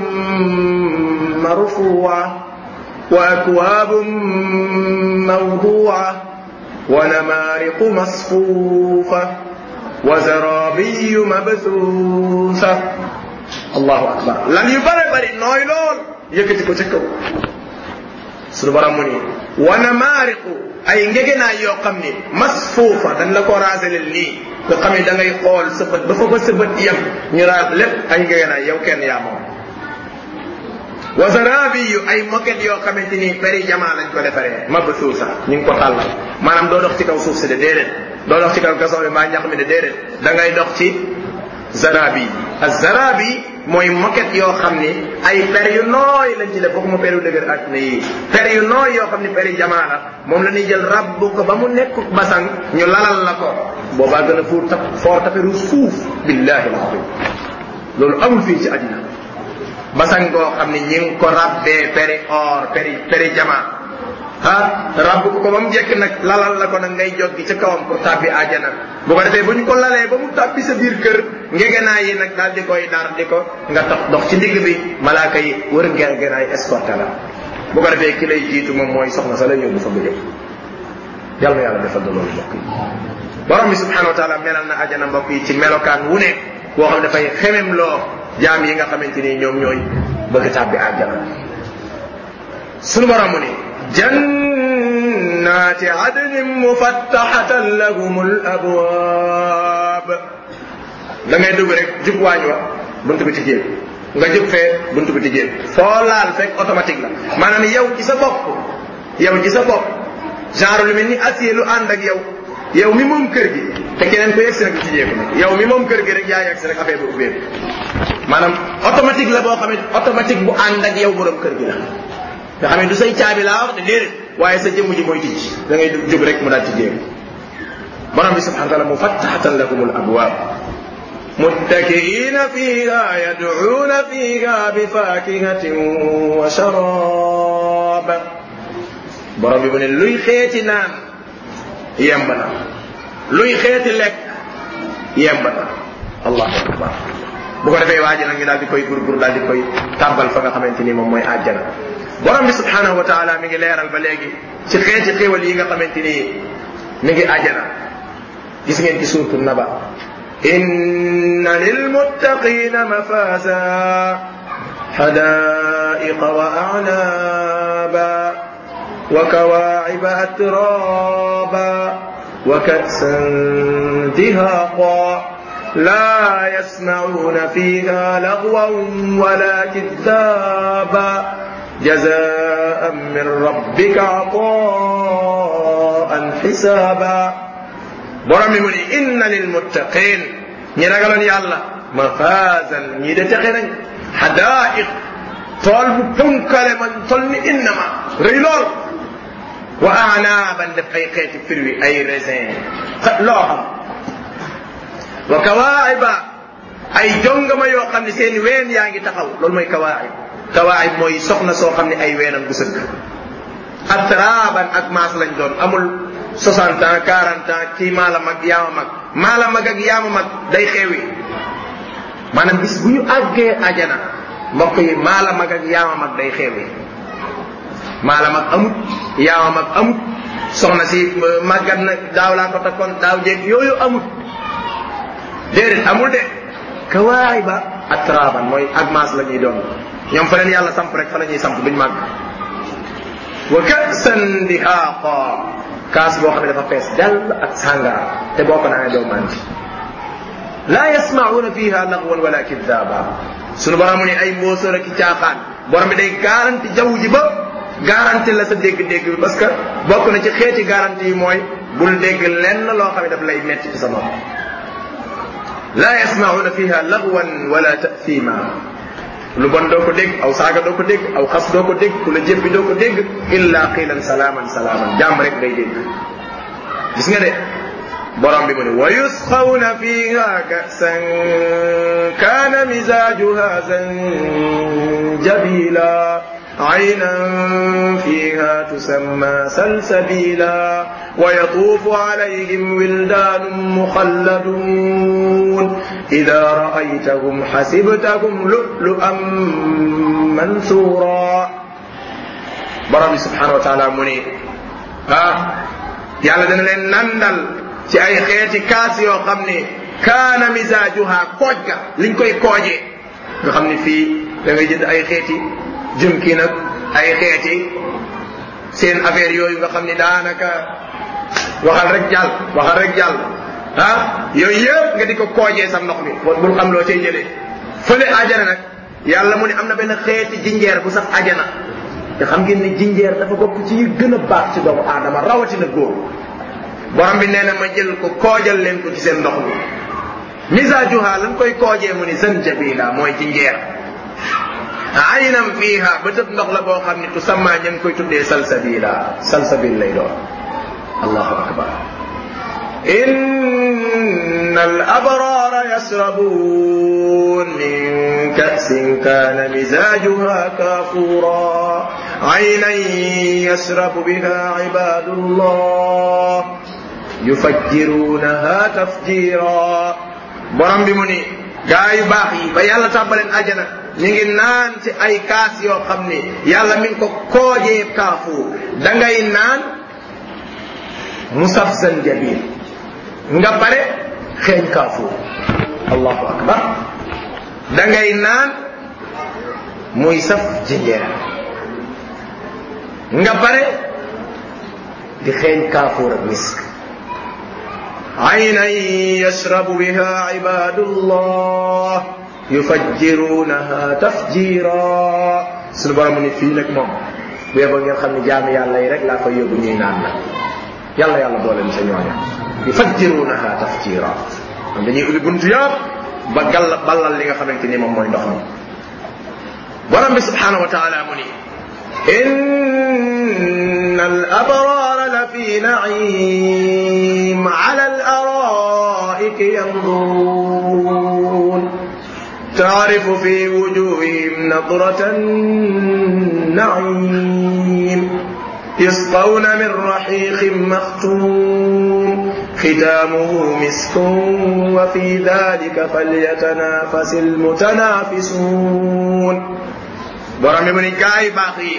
marfuwa wa akwaabun mawduu'a wa namaariqu masfuufa wa zarabiyyu mabthuutha allahu akbar lan yu bari nooy lool yëkkati ko ca kaw sunu borom mu ni wa namaariqu ay ngegenaay yoo xam ni masfuufa dañ la ko raaselel nii nga xam ni da ngay xool sa bët ba fa ba sa bët yem ñu raas lépp ay ngegenaay yow kenn yaa moom wa zarabiyu ay moquette yoo xamante ni peri jamaa lañ ko defaree mabsuusa ñu ngi ko tàllal maanaam doo dox ci kaw suuf si de déedéet doo dox ci kaw gasoon bi mbaa ñax mi de déedéet da ngay dox ci zarabi az-zarabi mooy moquette yoo xam ni ay per yu nooy lañ ci def foofu mu per yu dëgër ak ni per yu nooy yoo xam ni peri jamaa la moom la ñuy jël rabbu ko ba mu nekk basang ñu lalal la ko boobaa gën a foor taperu suuf billahi alazim loolu amul fii ci àddina basang goo xam ni ñi ngi ko rabbee peri or peri jamaa rabb ko ba mu jekk nag lalal la ko nag ngay joggi ca kawam pour tàbbi àjjana bu ko defee bu ñu ko lalee ba mu tàbbi sa biir kër ngegenaay yi nag daal di koy dar di ko nga dox ci ndigg bi malaaka yi wër ngegenaay escorté la bu ko defee ki lay jiitu moom mooy soxna sa la yóbbu fa bëjëg yàlla na yàlla defal loolu mbokk yi borom bi subhanahu wa taala melal na àjjana mbokk yi ci melokaan wu ne boo xam dafay xemem loo jaam yi nga xamante ni ñoom ñooy bëgg tàbbi àjjana sunu borom mu ni jannati adnin mufattahatan lahumul abwaab da ngay dugg rek jub waañ wa buntu bi tijjee nga jub fee buntu bi tijjee foo laal fekk automatique la maanaam yow ci sa bopp genre lu mel ni acier lu ànd ak yow mi moom kër gi te keneen ko yegsi nag tijjee ko nag yow mi moom kër gi rek yaa yegsi rek affaire bi ubbeeku maanaam automatique la boo xam ne automatique bu ànd ak yow borom kër gi la nga xam ne du say caabi laa wax ne déedéet waaye sa jëmm ji mooy tijji da ngay jóg rek mu daal tijjee borom bi subhanahu wa taala mufattahatan lahumul abwaab muttaki'ina fiha yad'una fiha bi fakihatin wa sharab borom bi mu ne luy xeeti naan yemb na luy xeeti lekk yemb na allahu akbar bu ko defee waaji nag ñu daal di koy gur daal di koy tàbbal fa nga xamante ni moom mooy àjjana borom bi subhanahu wa taala mi ngi leeral ba léegi ci xeeti xéewal yi nga xamante ni mi ngi àjjana gis ngeen ci suurtu naba إن للمتقين مفازا حدائق وأعنابا وكواعب أترابا وكأسا دهاقا لا يسمعون فيها لغوا ولا كذابا جزاء من ربك عطاء حسابا برمي مني إن للمتقين نرغلن يالله مفازا نيدتقين حدائق طالب تنكل من طلني إنما ريلول وأعنابا دفعي قيت فروي أي رزين لوهم وكواعب أي جنگ ما يوقن سين وين يانجي تخو لول موي كواعب موي سخنا سو خامني أي وينam bu seuk atraban ak mas lañ doon amul 60 ans 40 ans ki mala mag ak yaama mag day xewi manam bis buñu agge ajana mbokk yi mala mag ak yaama mag day xewi mala mag amut yaama mag amut soxna si magat na daaw la ko takon daaw jek yoyu amut déedéet amul de kawaiba atraban mooy ak maas la ñuy doon ñoom fa leen yàlla samp rek fa la ñuy samp duñ màgg wa ka'san dihaqa kaas boo xam ne dafa fees dell ak sàngara te boo ko naanee doo màndi la yasma'una fiha lagwan wala kidaba sunu borom ni ay mbóosóor ak caaxaan borom bi day garanti jaww ji ba garanti la sa dégg-dégg bi parce que bokk na ci xeeti garanti yi mooy bul dégg lenn loo xam ne daf lay metti ci sa nopp لا يسمعون فيها لغوا ولا تأثيما lu bon doo ko dégg aw saaga doo ko dégg aw xas doo ko dégg ku la jéppi doo ko dégg illa qilan salaaman salaaman jàmm rek ngay dégg gis nga de borom bi mu ne wa yusqawna fiha ka'san kana mizajuha zanjabila عينا فيها تسمى سلسبيلا ويطوف عليهم ولدان مخلدون إذا رأيتهم حسبتهم لؤلؤا منثورا برب سبحانه وتعالى مني يالا دنا لين ناندال ci ay xéeti kaas yoo xam ne kaana misaajuha kooj ga liñ koy koojee nga xam ne fii da ngay jënd ay xeeti jëm kii nag ay xeeti seen affaire yooyu nga xam ni daanaka waxal rek jàll yooyu yëpp nga di ko koojee sa ndox mi bul xam loo cay jëlee fële ajana nag yàlla mu ne am na benn xeeti jinjeer bu sax ajana te xam ngeen ni jinjeer dafa bokk ci yi gën a baax ci doomu aadama rawatina góor borom bi nee na ma jël ko koojal leen ko ci seen ndox mi misaajuha lan koy koojee mu ni zanjabila mooy jinjeer aynam fiha bëtëb ndox la boo xam ne tusamma ña ngi koy tuddee salsabil lay doon allahu akbar inna al abrara yasrabun min ka'sin kana mizajuha kafura aynan yashrabu biha ibadullah yufajjirunaha tafjira borom bi mu ni gaa yu baax yi ba yàlla tàbbaleen ajana ñu ngi naan ci ay kaas yoo xam ni yàlla mi ngi ko koojee kaafuur da ngay naan musaf zanjabil nga pare xeeñ kaafuur allahu akbar da ngay naan muy saf jinjeer nga pare di xeeñ kaafuur ak misk aynan yashrabu biha ibadullah yufajjirunaha tafjira sunu borom ni fii nag moom bu yeboo ngeen xam ne jaamu yàlla yi rek laa koy yóbbu ñuy naan la yàlla boole ñu sa ñooña yufajjirunaha tafjira am dañuy ubbi buntu yëpp ba ballal li nga xamante ni moom mooy ndox mi borom bi subhanahu wa taala mu ni inna al abrara la fi na'im ala al ara'iki yanzurun تعرف في وجوههم نضرة النعيم يسقون من رحيق مختوم ختامه مسك وفي ذلك فليتنافس المتنافسون borom bi mu ni gaay baax yi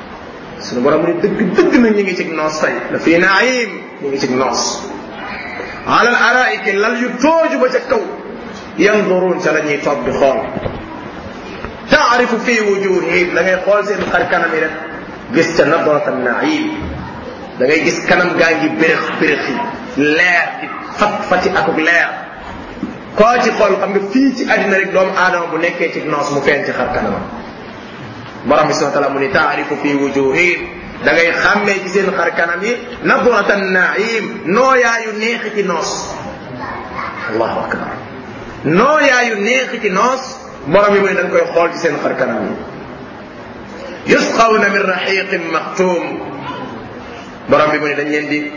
sunu borom ni dëgg na ñu ngi ci noos tey la fi naim ñu ngi ci noos ala al araiki lal yu tooju ba ca kaw yanduruun ca la ñuy toog di xool taarifu fi wujuhihim da ngay xool seen xar kanam yi rek gis ca nadrata naim da ngay gis kanam gaa ngi bérëx bérëxi leer di fati akuk leer koo ci xool xam nga fii ci àddina rek doomu aadama bu nekkee ci noos mu feeñ ci xar kanamam borom bi subhanahu wa taala mu ni taarifu fi wujuhihim da ngay xàmmee ci seen xar kanam yi nadrata naim nooyaayu neexi ci noos allahu akbar nooyaayu neexi ci noos borom bi mu ne dañ koy xool ci seen xar kanam yi yusqawna min rahiqin maxtum borom bi mu ne dañ leen di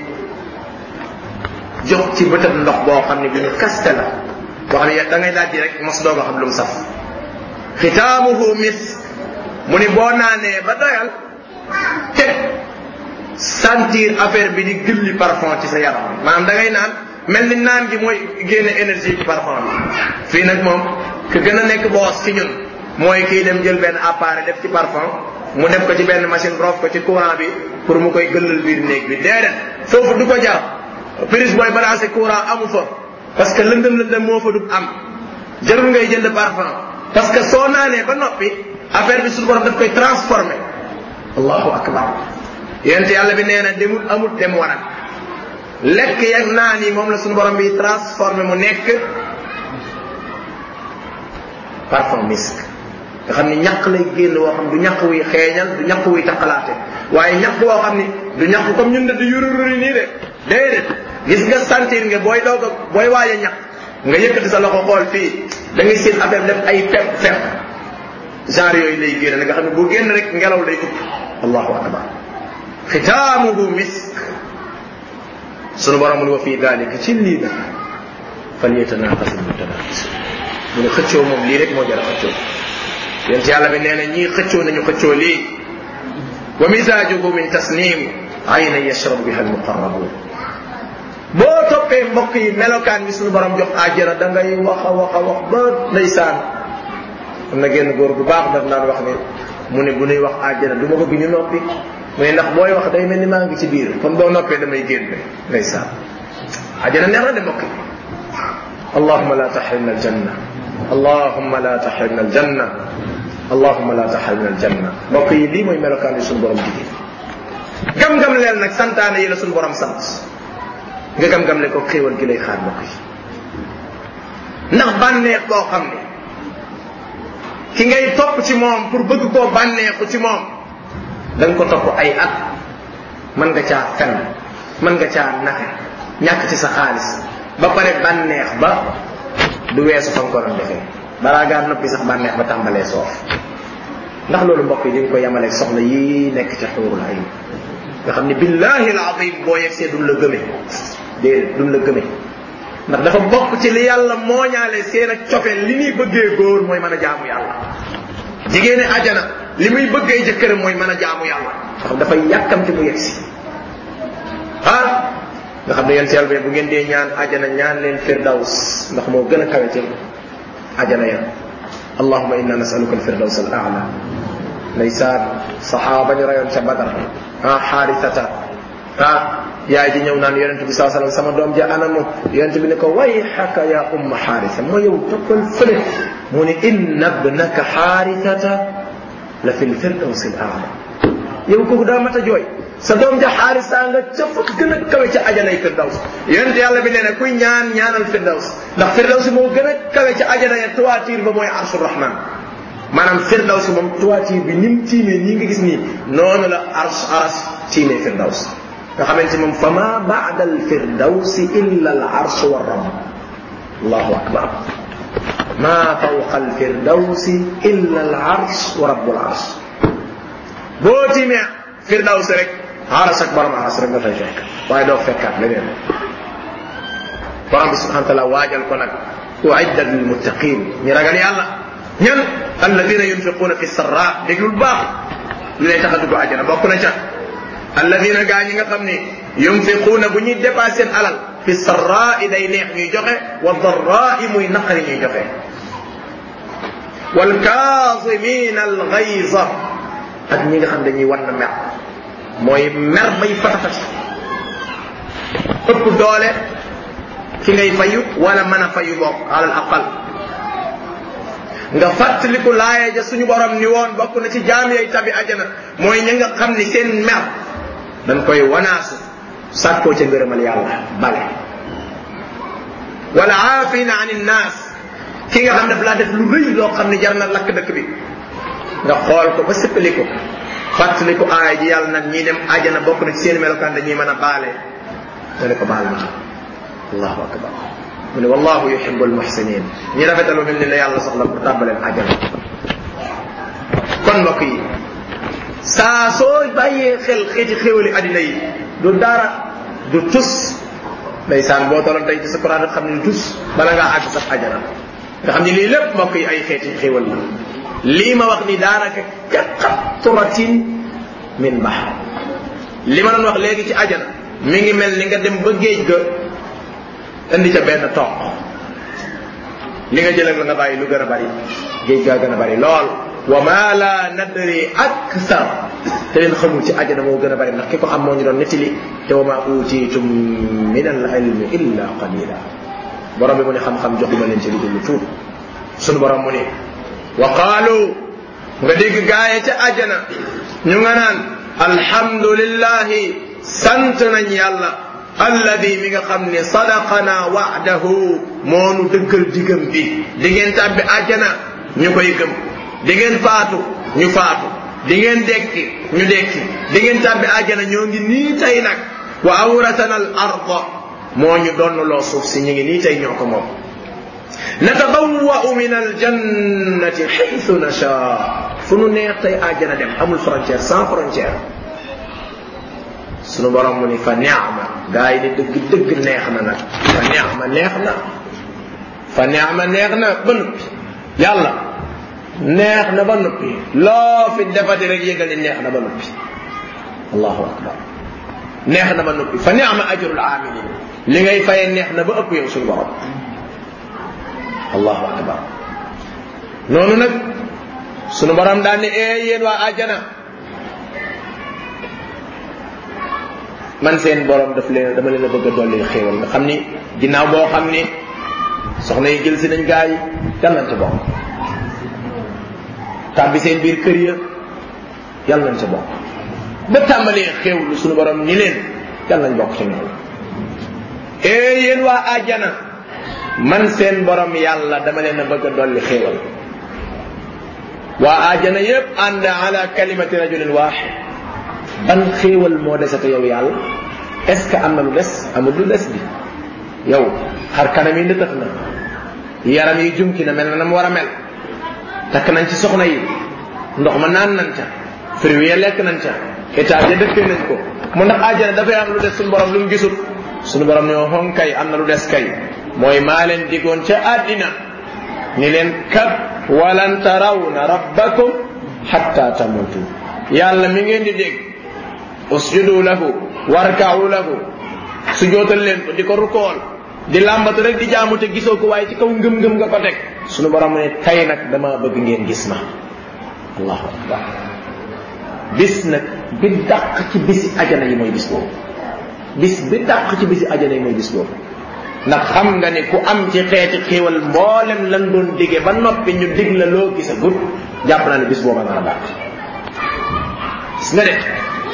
jox ci bëtëb ndox boo xam ne bu ñu kaste la boo xam ne da ngay daal di rek mos doog a xam lu mu saf xitaamuhu misk mu ni boo naanee ba doyal te sentir affaire bi di gilli parfum ci sa yaram maanaam da ngay naan mel ni naan gi mooy génne énergie ci parfum bi fii nag moom ku gën a nekk boos ci ñun mooy kii dem jël benn appareil def ci parfum mu def ko ci benn machine rof ko ci courant bi pour mu koy gëllal biir néeg bi déedéet foofu du ko jar prise booy balancer courant amu fa parce que lëndëm moo fa du am jarul ngay jënd parfum parce que soo naanee ba noppi affaire bi suñu borom daf koy transformer allahu akbar yonent yàlla bi nee na demul amul dem waral lekk yak naan yi moom la suñu borom bi transformer mu nekk parfum misk nga xam ni ñaq lay génn woo xam du ñaq wuy xeeñal du ñaq wuy taqalaate waaye ñaq woo xam ni du ñaq comme ñun de di yurururi nii de déedéet gis nga sentir nga booy doog booy waaj a ñaq nga yëkkati sa loxo xool fii da ngay seen affaire def ay fepp genre yooyu lay génn nga xam ne bu génn rek ngelaw lay upp allahu akbar xitaamuhu misk sunu borom mu ne wa fii dalika ci lii nag falyatanaafasil mutanaafisun mu ne xëccoo moom lii rek moo jar a xëccoo yéen ci yàlla bi nee na ñii xëccoo nañu xëccoo lii wa misaajuhu min tasnim ayna yashrabu biha almuqarrabun boo toppee mbokk yi melokaan bi suñu borom jox àjjana da ngay wax a wax ba ndeysaan am na génn góor bu baax daf naan wax ni mu ne bu nuy wax àjjana du ma bëgg ñu noppi mu ne ndax booy wax day mel ni maa ngi ci biir kon boo noppee damay génn ndeysaan àjjana neex na de mbokk yi allahumma la tahrimna aljanna allahumma la tahrimna aljanna allahumma la tahrimna aljanna mbokk yi lii mooy melokaan bi suñu borom jigéen gam-gam leen nag santaane yi la suñu borom sant nga gam-gam le ko xéewal gi lay xaar mbokk yi ndax bànneex koo xam ne ki ngay topp ci moom pour bëgg koo bànneexu ci moom da nga ko topp ay at mën nga caa fen mën nga caa naxe ñàkk ci sa xaalis ba pare bànneex ba du weesu fa nga ko doon defee balaa ngaa noppi sax bànneex ba tàmbalee soof ndax loolu mbokk yi di nga ko yemaleeg soxna yii nekk ci xuurul ay nga xam ne billahi alazim boo yegsee duñ la gëme déedéet duñ la gëme ndax dafa bokk ci li yàlla mooñaale seen ak cofeel li muy bëggee góor mooy mën a jaamu yàlla jigéeni ajana li muy bëggee jëkkëram mooy mën a jaamu yàlla nga xam dafay yàkkamti mu yegsi nga xam ne yéen seel bu ngeen dee ñaan ajana ñaan leen firdaws ndax moo gën a kawe ci ajana ya allahumma inna nasaluka alfirdaws al a'la ndeysaan saxaaba ñu rayoon ca badar xaarisata yaay ji ñëw naan yonent bi saa sallam sama doom ja anamu yonent bi ne ko wayxaka ya umma xaarisa moo yow toppal fële mu ne inna ibnaka xaarisata la fi lfirdawsi l aala yow kooku daa mat a jooy sa doom ja xaarisa nga ca fa gën a kawe ca ajanay firdaws yonent yàlla bi nee na kuy ñaan ñaanal firdaws ndax firdaws moo gën a kawe ca ajana ya toiture ba mooy arsu rahman maanaam firdaws moom toiture bi ni mu tiimee nii nga gis nii noonu la aras tiimee firdaws nga xamante moom fa ma baada alfirdawsi illa al arsh wa rabb allahu akbar ma fawqa alfirdawsi illa al arsh wa rabbul arsh boo tiimee firdaws rek aras ak borom aras rek nga fay fekk waaye doo fekkaat leneen borom bi subhanahu wa taala waajal ko nag uiddat lil muttaqin ñi ragal yàlla ñan alladina yunfiquna fi sarra déglul baax li lay tax a dugg àjjana bokk na ca alladina gaa ñi nga xam ni yunfiquuna bu ñuy dépassé seen alal fi sarraa day neex ñuy joxe wa darraa muy naqari ñuy joxe wal kaazimina al ghayza ak ñi nga xam dañuy wan na mer mooy mer bay fatafati ëpp doole fi ngay fayu wala mën a fayu bokk alal aqal nga fàttaliku laaya ja suñu borom ni woon bokk na ci jaam yay tabi ajana mooy ña nga xam ni seen mer dañ koy wanaasu sàkkoo ca ngërëmal yàlla bale wala aafina an innaas ki nga xam daf laa def lu rëy loo xam ne jar na lakk dëkk bi nga xool ko ba sëppali ko fàttali ko aaya ji yàlla nag ñii dem ajana bokk na ci seen melokaan dañuy mën a baale te ne ko baal ma allahu akbar mu ne wallahu yuhibbul muhsinin ñi rafetal lu mel ni la yàlla soxla pour tàbbaleen ajana kon mbokk yi saa soo bàyyee xel xeeti xéwali addina yi du dara du tus ndeysaan boo tolloon tey ci sa Quran xam ne du tus bala ngaa àgg sax ajana nga xam ne lii lépp mbokk yi ay xeeti xéwal la lii ma wax ni daanaka ka qatratin min bahr li ma doon wax léegi ci ajana mi ngi mel ni nga dem ba géej ga indi ca benn toq li nga jël ak la nga bàyyi lu gën a bari géej gaa gën a bari lool wa ma la nadri akthar te leen xamul ci ajana moo gën a bari ndax ki ko xam moo ñu doon nettali te wa ma utitum min al ilmi illa qalila borom bi mu ne xam-xam joxuma leen ci lu dul tuut sunu borom mu ne wa qaalu nga dégg gaaye ca ajana ñu nga naan alhamdulillahi sant nañ yàlla alladi mi nga xam ne sadaqana wa'dahu moo nu dëggal digam bi di ngeen tàbbi ajana ñu koy gëm di ngeen faatu ñu faatu di ngeen dekki ñu dekki di ngeen tàbbi ajana ñoo ngi nii tey nag wa awratana al arda moo ñu donnaloo suuf si ñu ngi nii tey ñoo ko moom natabawwa'u min aljannati haythu nasha fu nu neex tey ajana dem amul frontière sans frontière sunu borom mu ni fa ni'ma gaa yi ni dëgg dëgg neex na nag fa ni'ma neex na fa ni'ma neex na ba noppi yàlla neex na ba noppi loo fi defati rek yëgal ni neex na ba noppi allahu akbar neex na ba noppi fa ni'ma ajrul amilin li ngay faye neex na ba ëpp yow sunu borom allahu akbar noonu nag sunu borom daan ne yéen waa àjjana man seen borom dama leen a bëgg a dolli xéewal nga xam ni ginnaaw boo xam ni soxna yi jël si nañ gaa yi yàlla nañ ca bokk tàbbi seen biir kër ya yàlla nañ ca bokk ba tàmbalee xéewlu sunu borom ni leen yàlla nañ bokk ci ñoom yéen waa àjjana man seen borom yàlla dama leen a bëgg a dolli xéewal waa àjjana yépp ànd ala kalimati rajulin wahid ban xéewal moo desate yow yàlla est ce que am na lu des amul lu des bi yow xar kanam yi ndëtëx na yaram yi jumki na mel na mu war a mel takk nañ ci soxna yi ndox ma naan nañ ca fruit ya lekk nañ ca étage ya dëkkee nañ ko mu ndax àjjana dafay am lu des suñu borom lu mu gisul suñu borom ne hon kay am na lu des kay mooy maa leen digoon ca àddina ni leen kat walan tarawna rabbakum hatta tamutu yàlla mi ngeen di dégg usjudu lahu warka'u lahu sujootal leen ko di ko rukool di làmbatu rek di jaamu te gisoo ko waaye ci kaw ngëm-ngëm nga ko teg sunu borom ne tey nag dama bëgg ngeen gis ma allahu akbar bis nag bi dàq ci bisi ajana yi mooy bis boobu bis bi dàq ci bisi ajana yi mooy bis boobu ndax xam nga ni ku am ci xeeti xéewal mboolem lan doon digee ba noppi ñu dig la loo gisa gut jàpp naa ne bis booba nga dàq gis nga de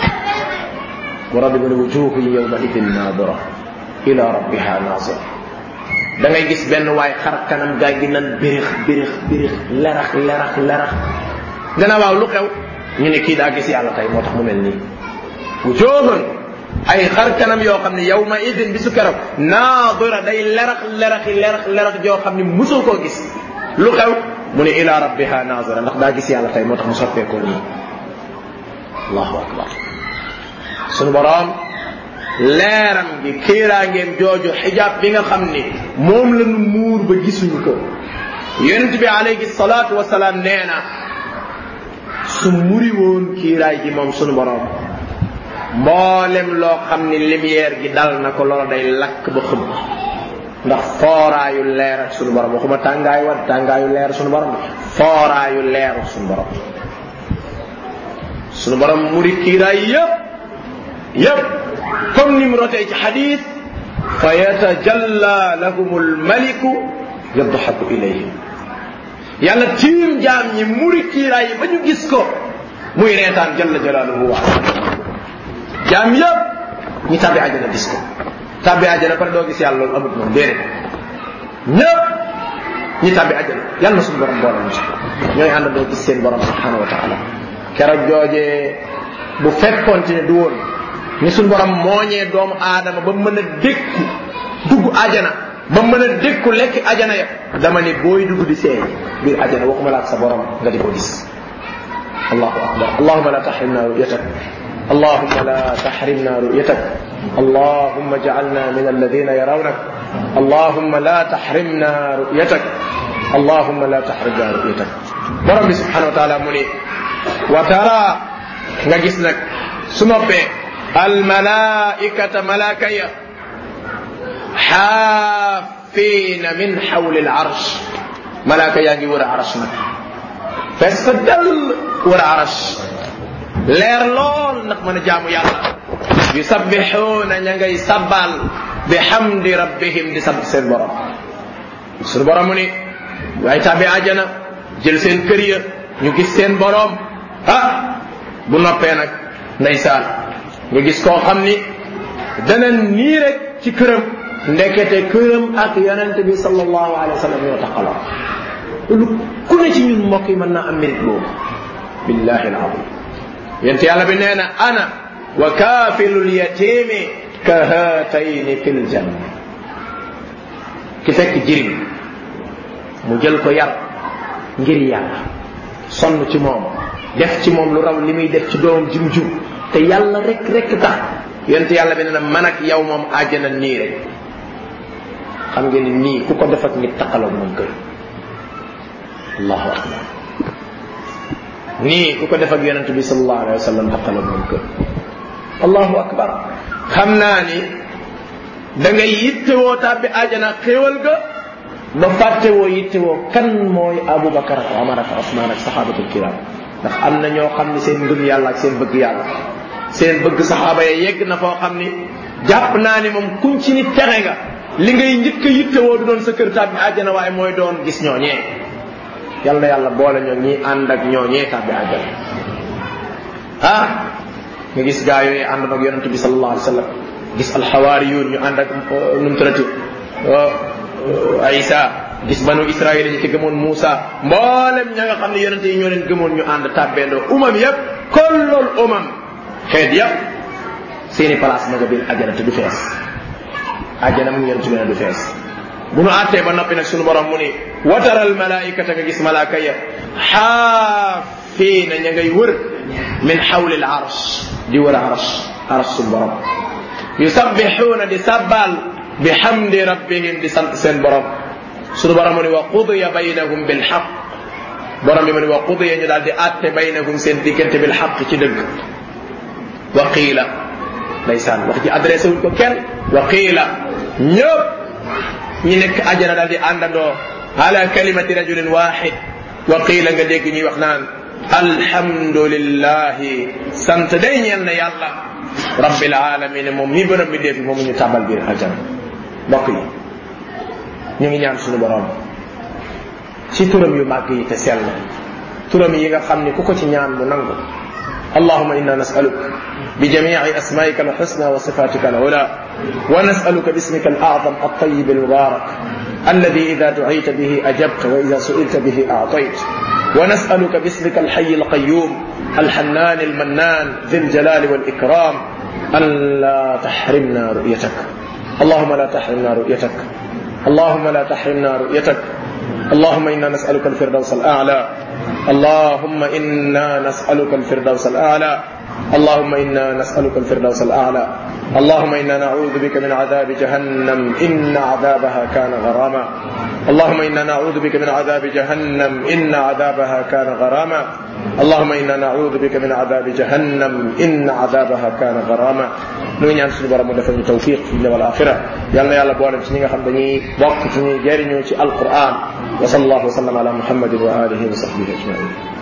borom bi mu ne wujuhu yawma idin nadira ila rabbiha nazira da ngay gis benn waay xar kanam gaa gi nan birix birix birix lerax lerax lerax gannaaw waaw lu xew ñu ne kii daa gis yàlla tey moo tax mu mel nii wujuhun ay xar kanam yoo xam ne yawma idin bisu keroog nadira day lerax leraxi lerax lerax joo xam ne mosoo koo gis lu xew mu ne ila rabbiha nazira ndax daa gis yàlla tey moo tax mu soppeekoo nii allahu akbar sunu borom leeram gi kiiraangeem jooju xijaab bi nga xam ni moom la nu muur ba gisuñu ko yonent bi alayhi salaatu wasalaam nee na su muri woon kiiraay gi moom sunu borom mboolem loo xam ni lumière gi dal na ko loola day lakk ba xëbb ndax fooraayu leer ak sunu borom waxuma tàngaayu leer sunu borom fooraayu leer sunu borom sunu borom muri kiiraay yépp comme ni mu rotee ci xadis fa yatajalla lahumul maliku yadhaku ilayhim yàlla tiim jaam ñi muri kiiraay yi ba ñu gis ko muy reetaan jalla jalaaluhu wa jaam yëpp ñi tàbbi àjjana gis ko tàbbi àjjana pare doo gis yàlla loolu amut moom déedéet ñëpp ñi tàbbi àjjana yàlla na suñu borom boole ñu ci ñooy ànd doo gis seen borom subhanahu wa taala keroog joojee bu fekkoonte ne du woon ni suñu borom mooñee doomu aadama ba mën a dékku dugg àjjana ba mën a dékku lekk àjjana ya dama ni booy dugg di seey biir àjjana waxuma la ak sa borom nga di ko gis allahu akbar allahumma la tahrimna ru'yatak allahumma la tahrimna ru'yatak allahumma ja'alna min alladhina yarawnak allahumma la tahrimna ru'yatak allahumma la tahrimna ru'yatak borom bi subhanahu wa ta'ala mu ni wa tara nga gis nag su noppee al malaikata malaakaya xaafiina min xawli al arsh malaaka yaa ngi wër a arsh nag fees fa dal wër a arsh leer lool ndax mën a jaamu yàlla yusabbixuuna ña ngay sabbal bi xamdi rabbihim di sant seen borom suñu borom mu ni waaye tàbbi àjjana jël seen kër ya ñu gis seen borom bu noppee nag ndeysaan nga gis koo xam ni dana nii rek ci këram ndekete këram ak yonent bi sallallahu alayhi wa sallam ñoo taxaloo lu ku ne ci ñun mbokk yi mën naa am mérite boobu billahi alazim yent yàlla bi nee na ana wa kaafilul yatimi ka haatayni fil janna ki fekk jirim mu jël ko yar ngir yàlla sonn ci moom def ci moom lu raw li muy def ci doomam jim jur te yàlla rek tax yent yàlla bi nee na man ak yow moom àjjana nii rek xam ngeen ni nii ku ko def ak nit taqaloo moom kër allahu akbar nii ku ko def ak yonent bi sallallahu alayhi wa sallam taqaloo moom kër allahu akbar xam naa ni da ngay yittewoo tàbbi àjjana xéewal ga ba fàttewoo yittewoo kan mooy Abubakar ak Omar ak Usmaan ak saxaabatul kiram ndax am na ñoo xam ni seen ngëm yàlla ak seen bëgg yàlla seen bëgg saxaaba ya yegg na foo xam ni jàpp naa ni moom kuñ ci nit texe nga li ngay njëkk a yittewoo du doon sa kër tàbbi àjjana waaye mooy doon gis ñooñee yàlla yàlla boole ñoo ñi ànd ak ñooñee tàbbi àjjana nga gis gaa yooyu ànd ak yonent bi sallallahu alayhi wa sallam gis alxawaariyuun ñu ànd ak nu mu tërati Isa gis banu Israël yi ci gëmoon Muusa mboolem ña nga xam ne yonent yi ñoo leen gëmoon ñu ànd tàbbeendoo umam yëpp kullul umam xeet yëpp seeni place ma nga biir àjjana te du fees àjjana mu yonent bi ne du fees bu nu àttee ba noppi nag sunu borom mu ni wataral malaikata nga gis malaaka ya xaafiina ña ngay wër min xawli al arsh di wër arsh sunu borom yusabbixuuna di sabbal bi xamdi rabbihim di sant seen borom sunu borom mu ni wa qudiya baynahum bil xaq borom bi mu ni wa qudiya ñu daal di àtte baynahum seen diggante bil xaq ci dëgg wa qiila ndeysaan wax ji adressé wuñ ko kenn wa qiila ñëpp ñi nekk ajana daal di àndandoo ala kalimati rajulin waxid wa qiila nga dégg ñuy wax naan alhamdulillahi sant day ñeel na yàlla rabbil alamin moom mi borom bi def moom ñu tàbbal biir ajana mbokk yi ñu ngi ñaan suñu borom ci turam yu màgg yi te sell turam yi nga xam ni ku ko ci ñaan mu nangu اللهم إنا نسألك بجميع أسمائك الحسنى وصفاتك العلى ونسألك باسمك الأعظم الطيب المبارك الذي إذا دعيت به أجبت وإذا سئلت به أعطيت ونسألك باسمك الحي القيوم الحنان المنان ذي الجلال والإكرام أن لا تحرمنا رؤيتك اللهم لا تحرمنا رؤيتك اللهم لا تحرمنا رؤيتك اللهم إنا نسألك الفردوس الأعلى اللهم إنا نسألك الفردوس الأعلى اللهم إنا نسألك الفردوس الأعلى اللهم إنا نعوذ بك من عذاب جهنم إن عذابها كان غراما اللهم إنا نعوذ بك من عذاب جهنم إن عذابها كان غراما اللهم إنا نعوذ بك من عذاب جهنم إن عذابها كان غراما nuy ñaan suñu borom mu defal ñu tawfiq fi dunya wal akhirah yalla yalla boole ci ñi nga xam dañuy bokk ci ñi jariñu ci alquran wa sallallahu wa sallam ala muhammadin wa alihi wa sahbihi ajma'in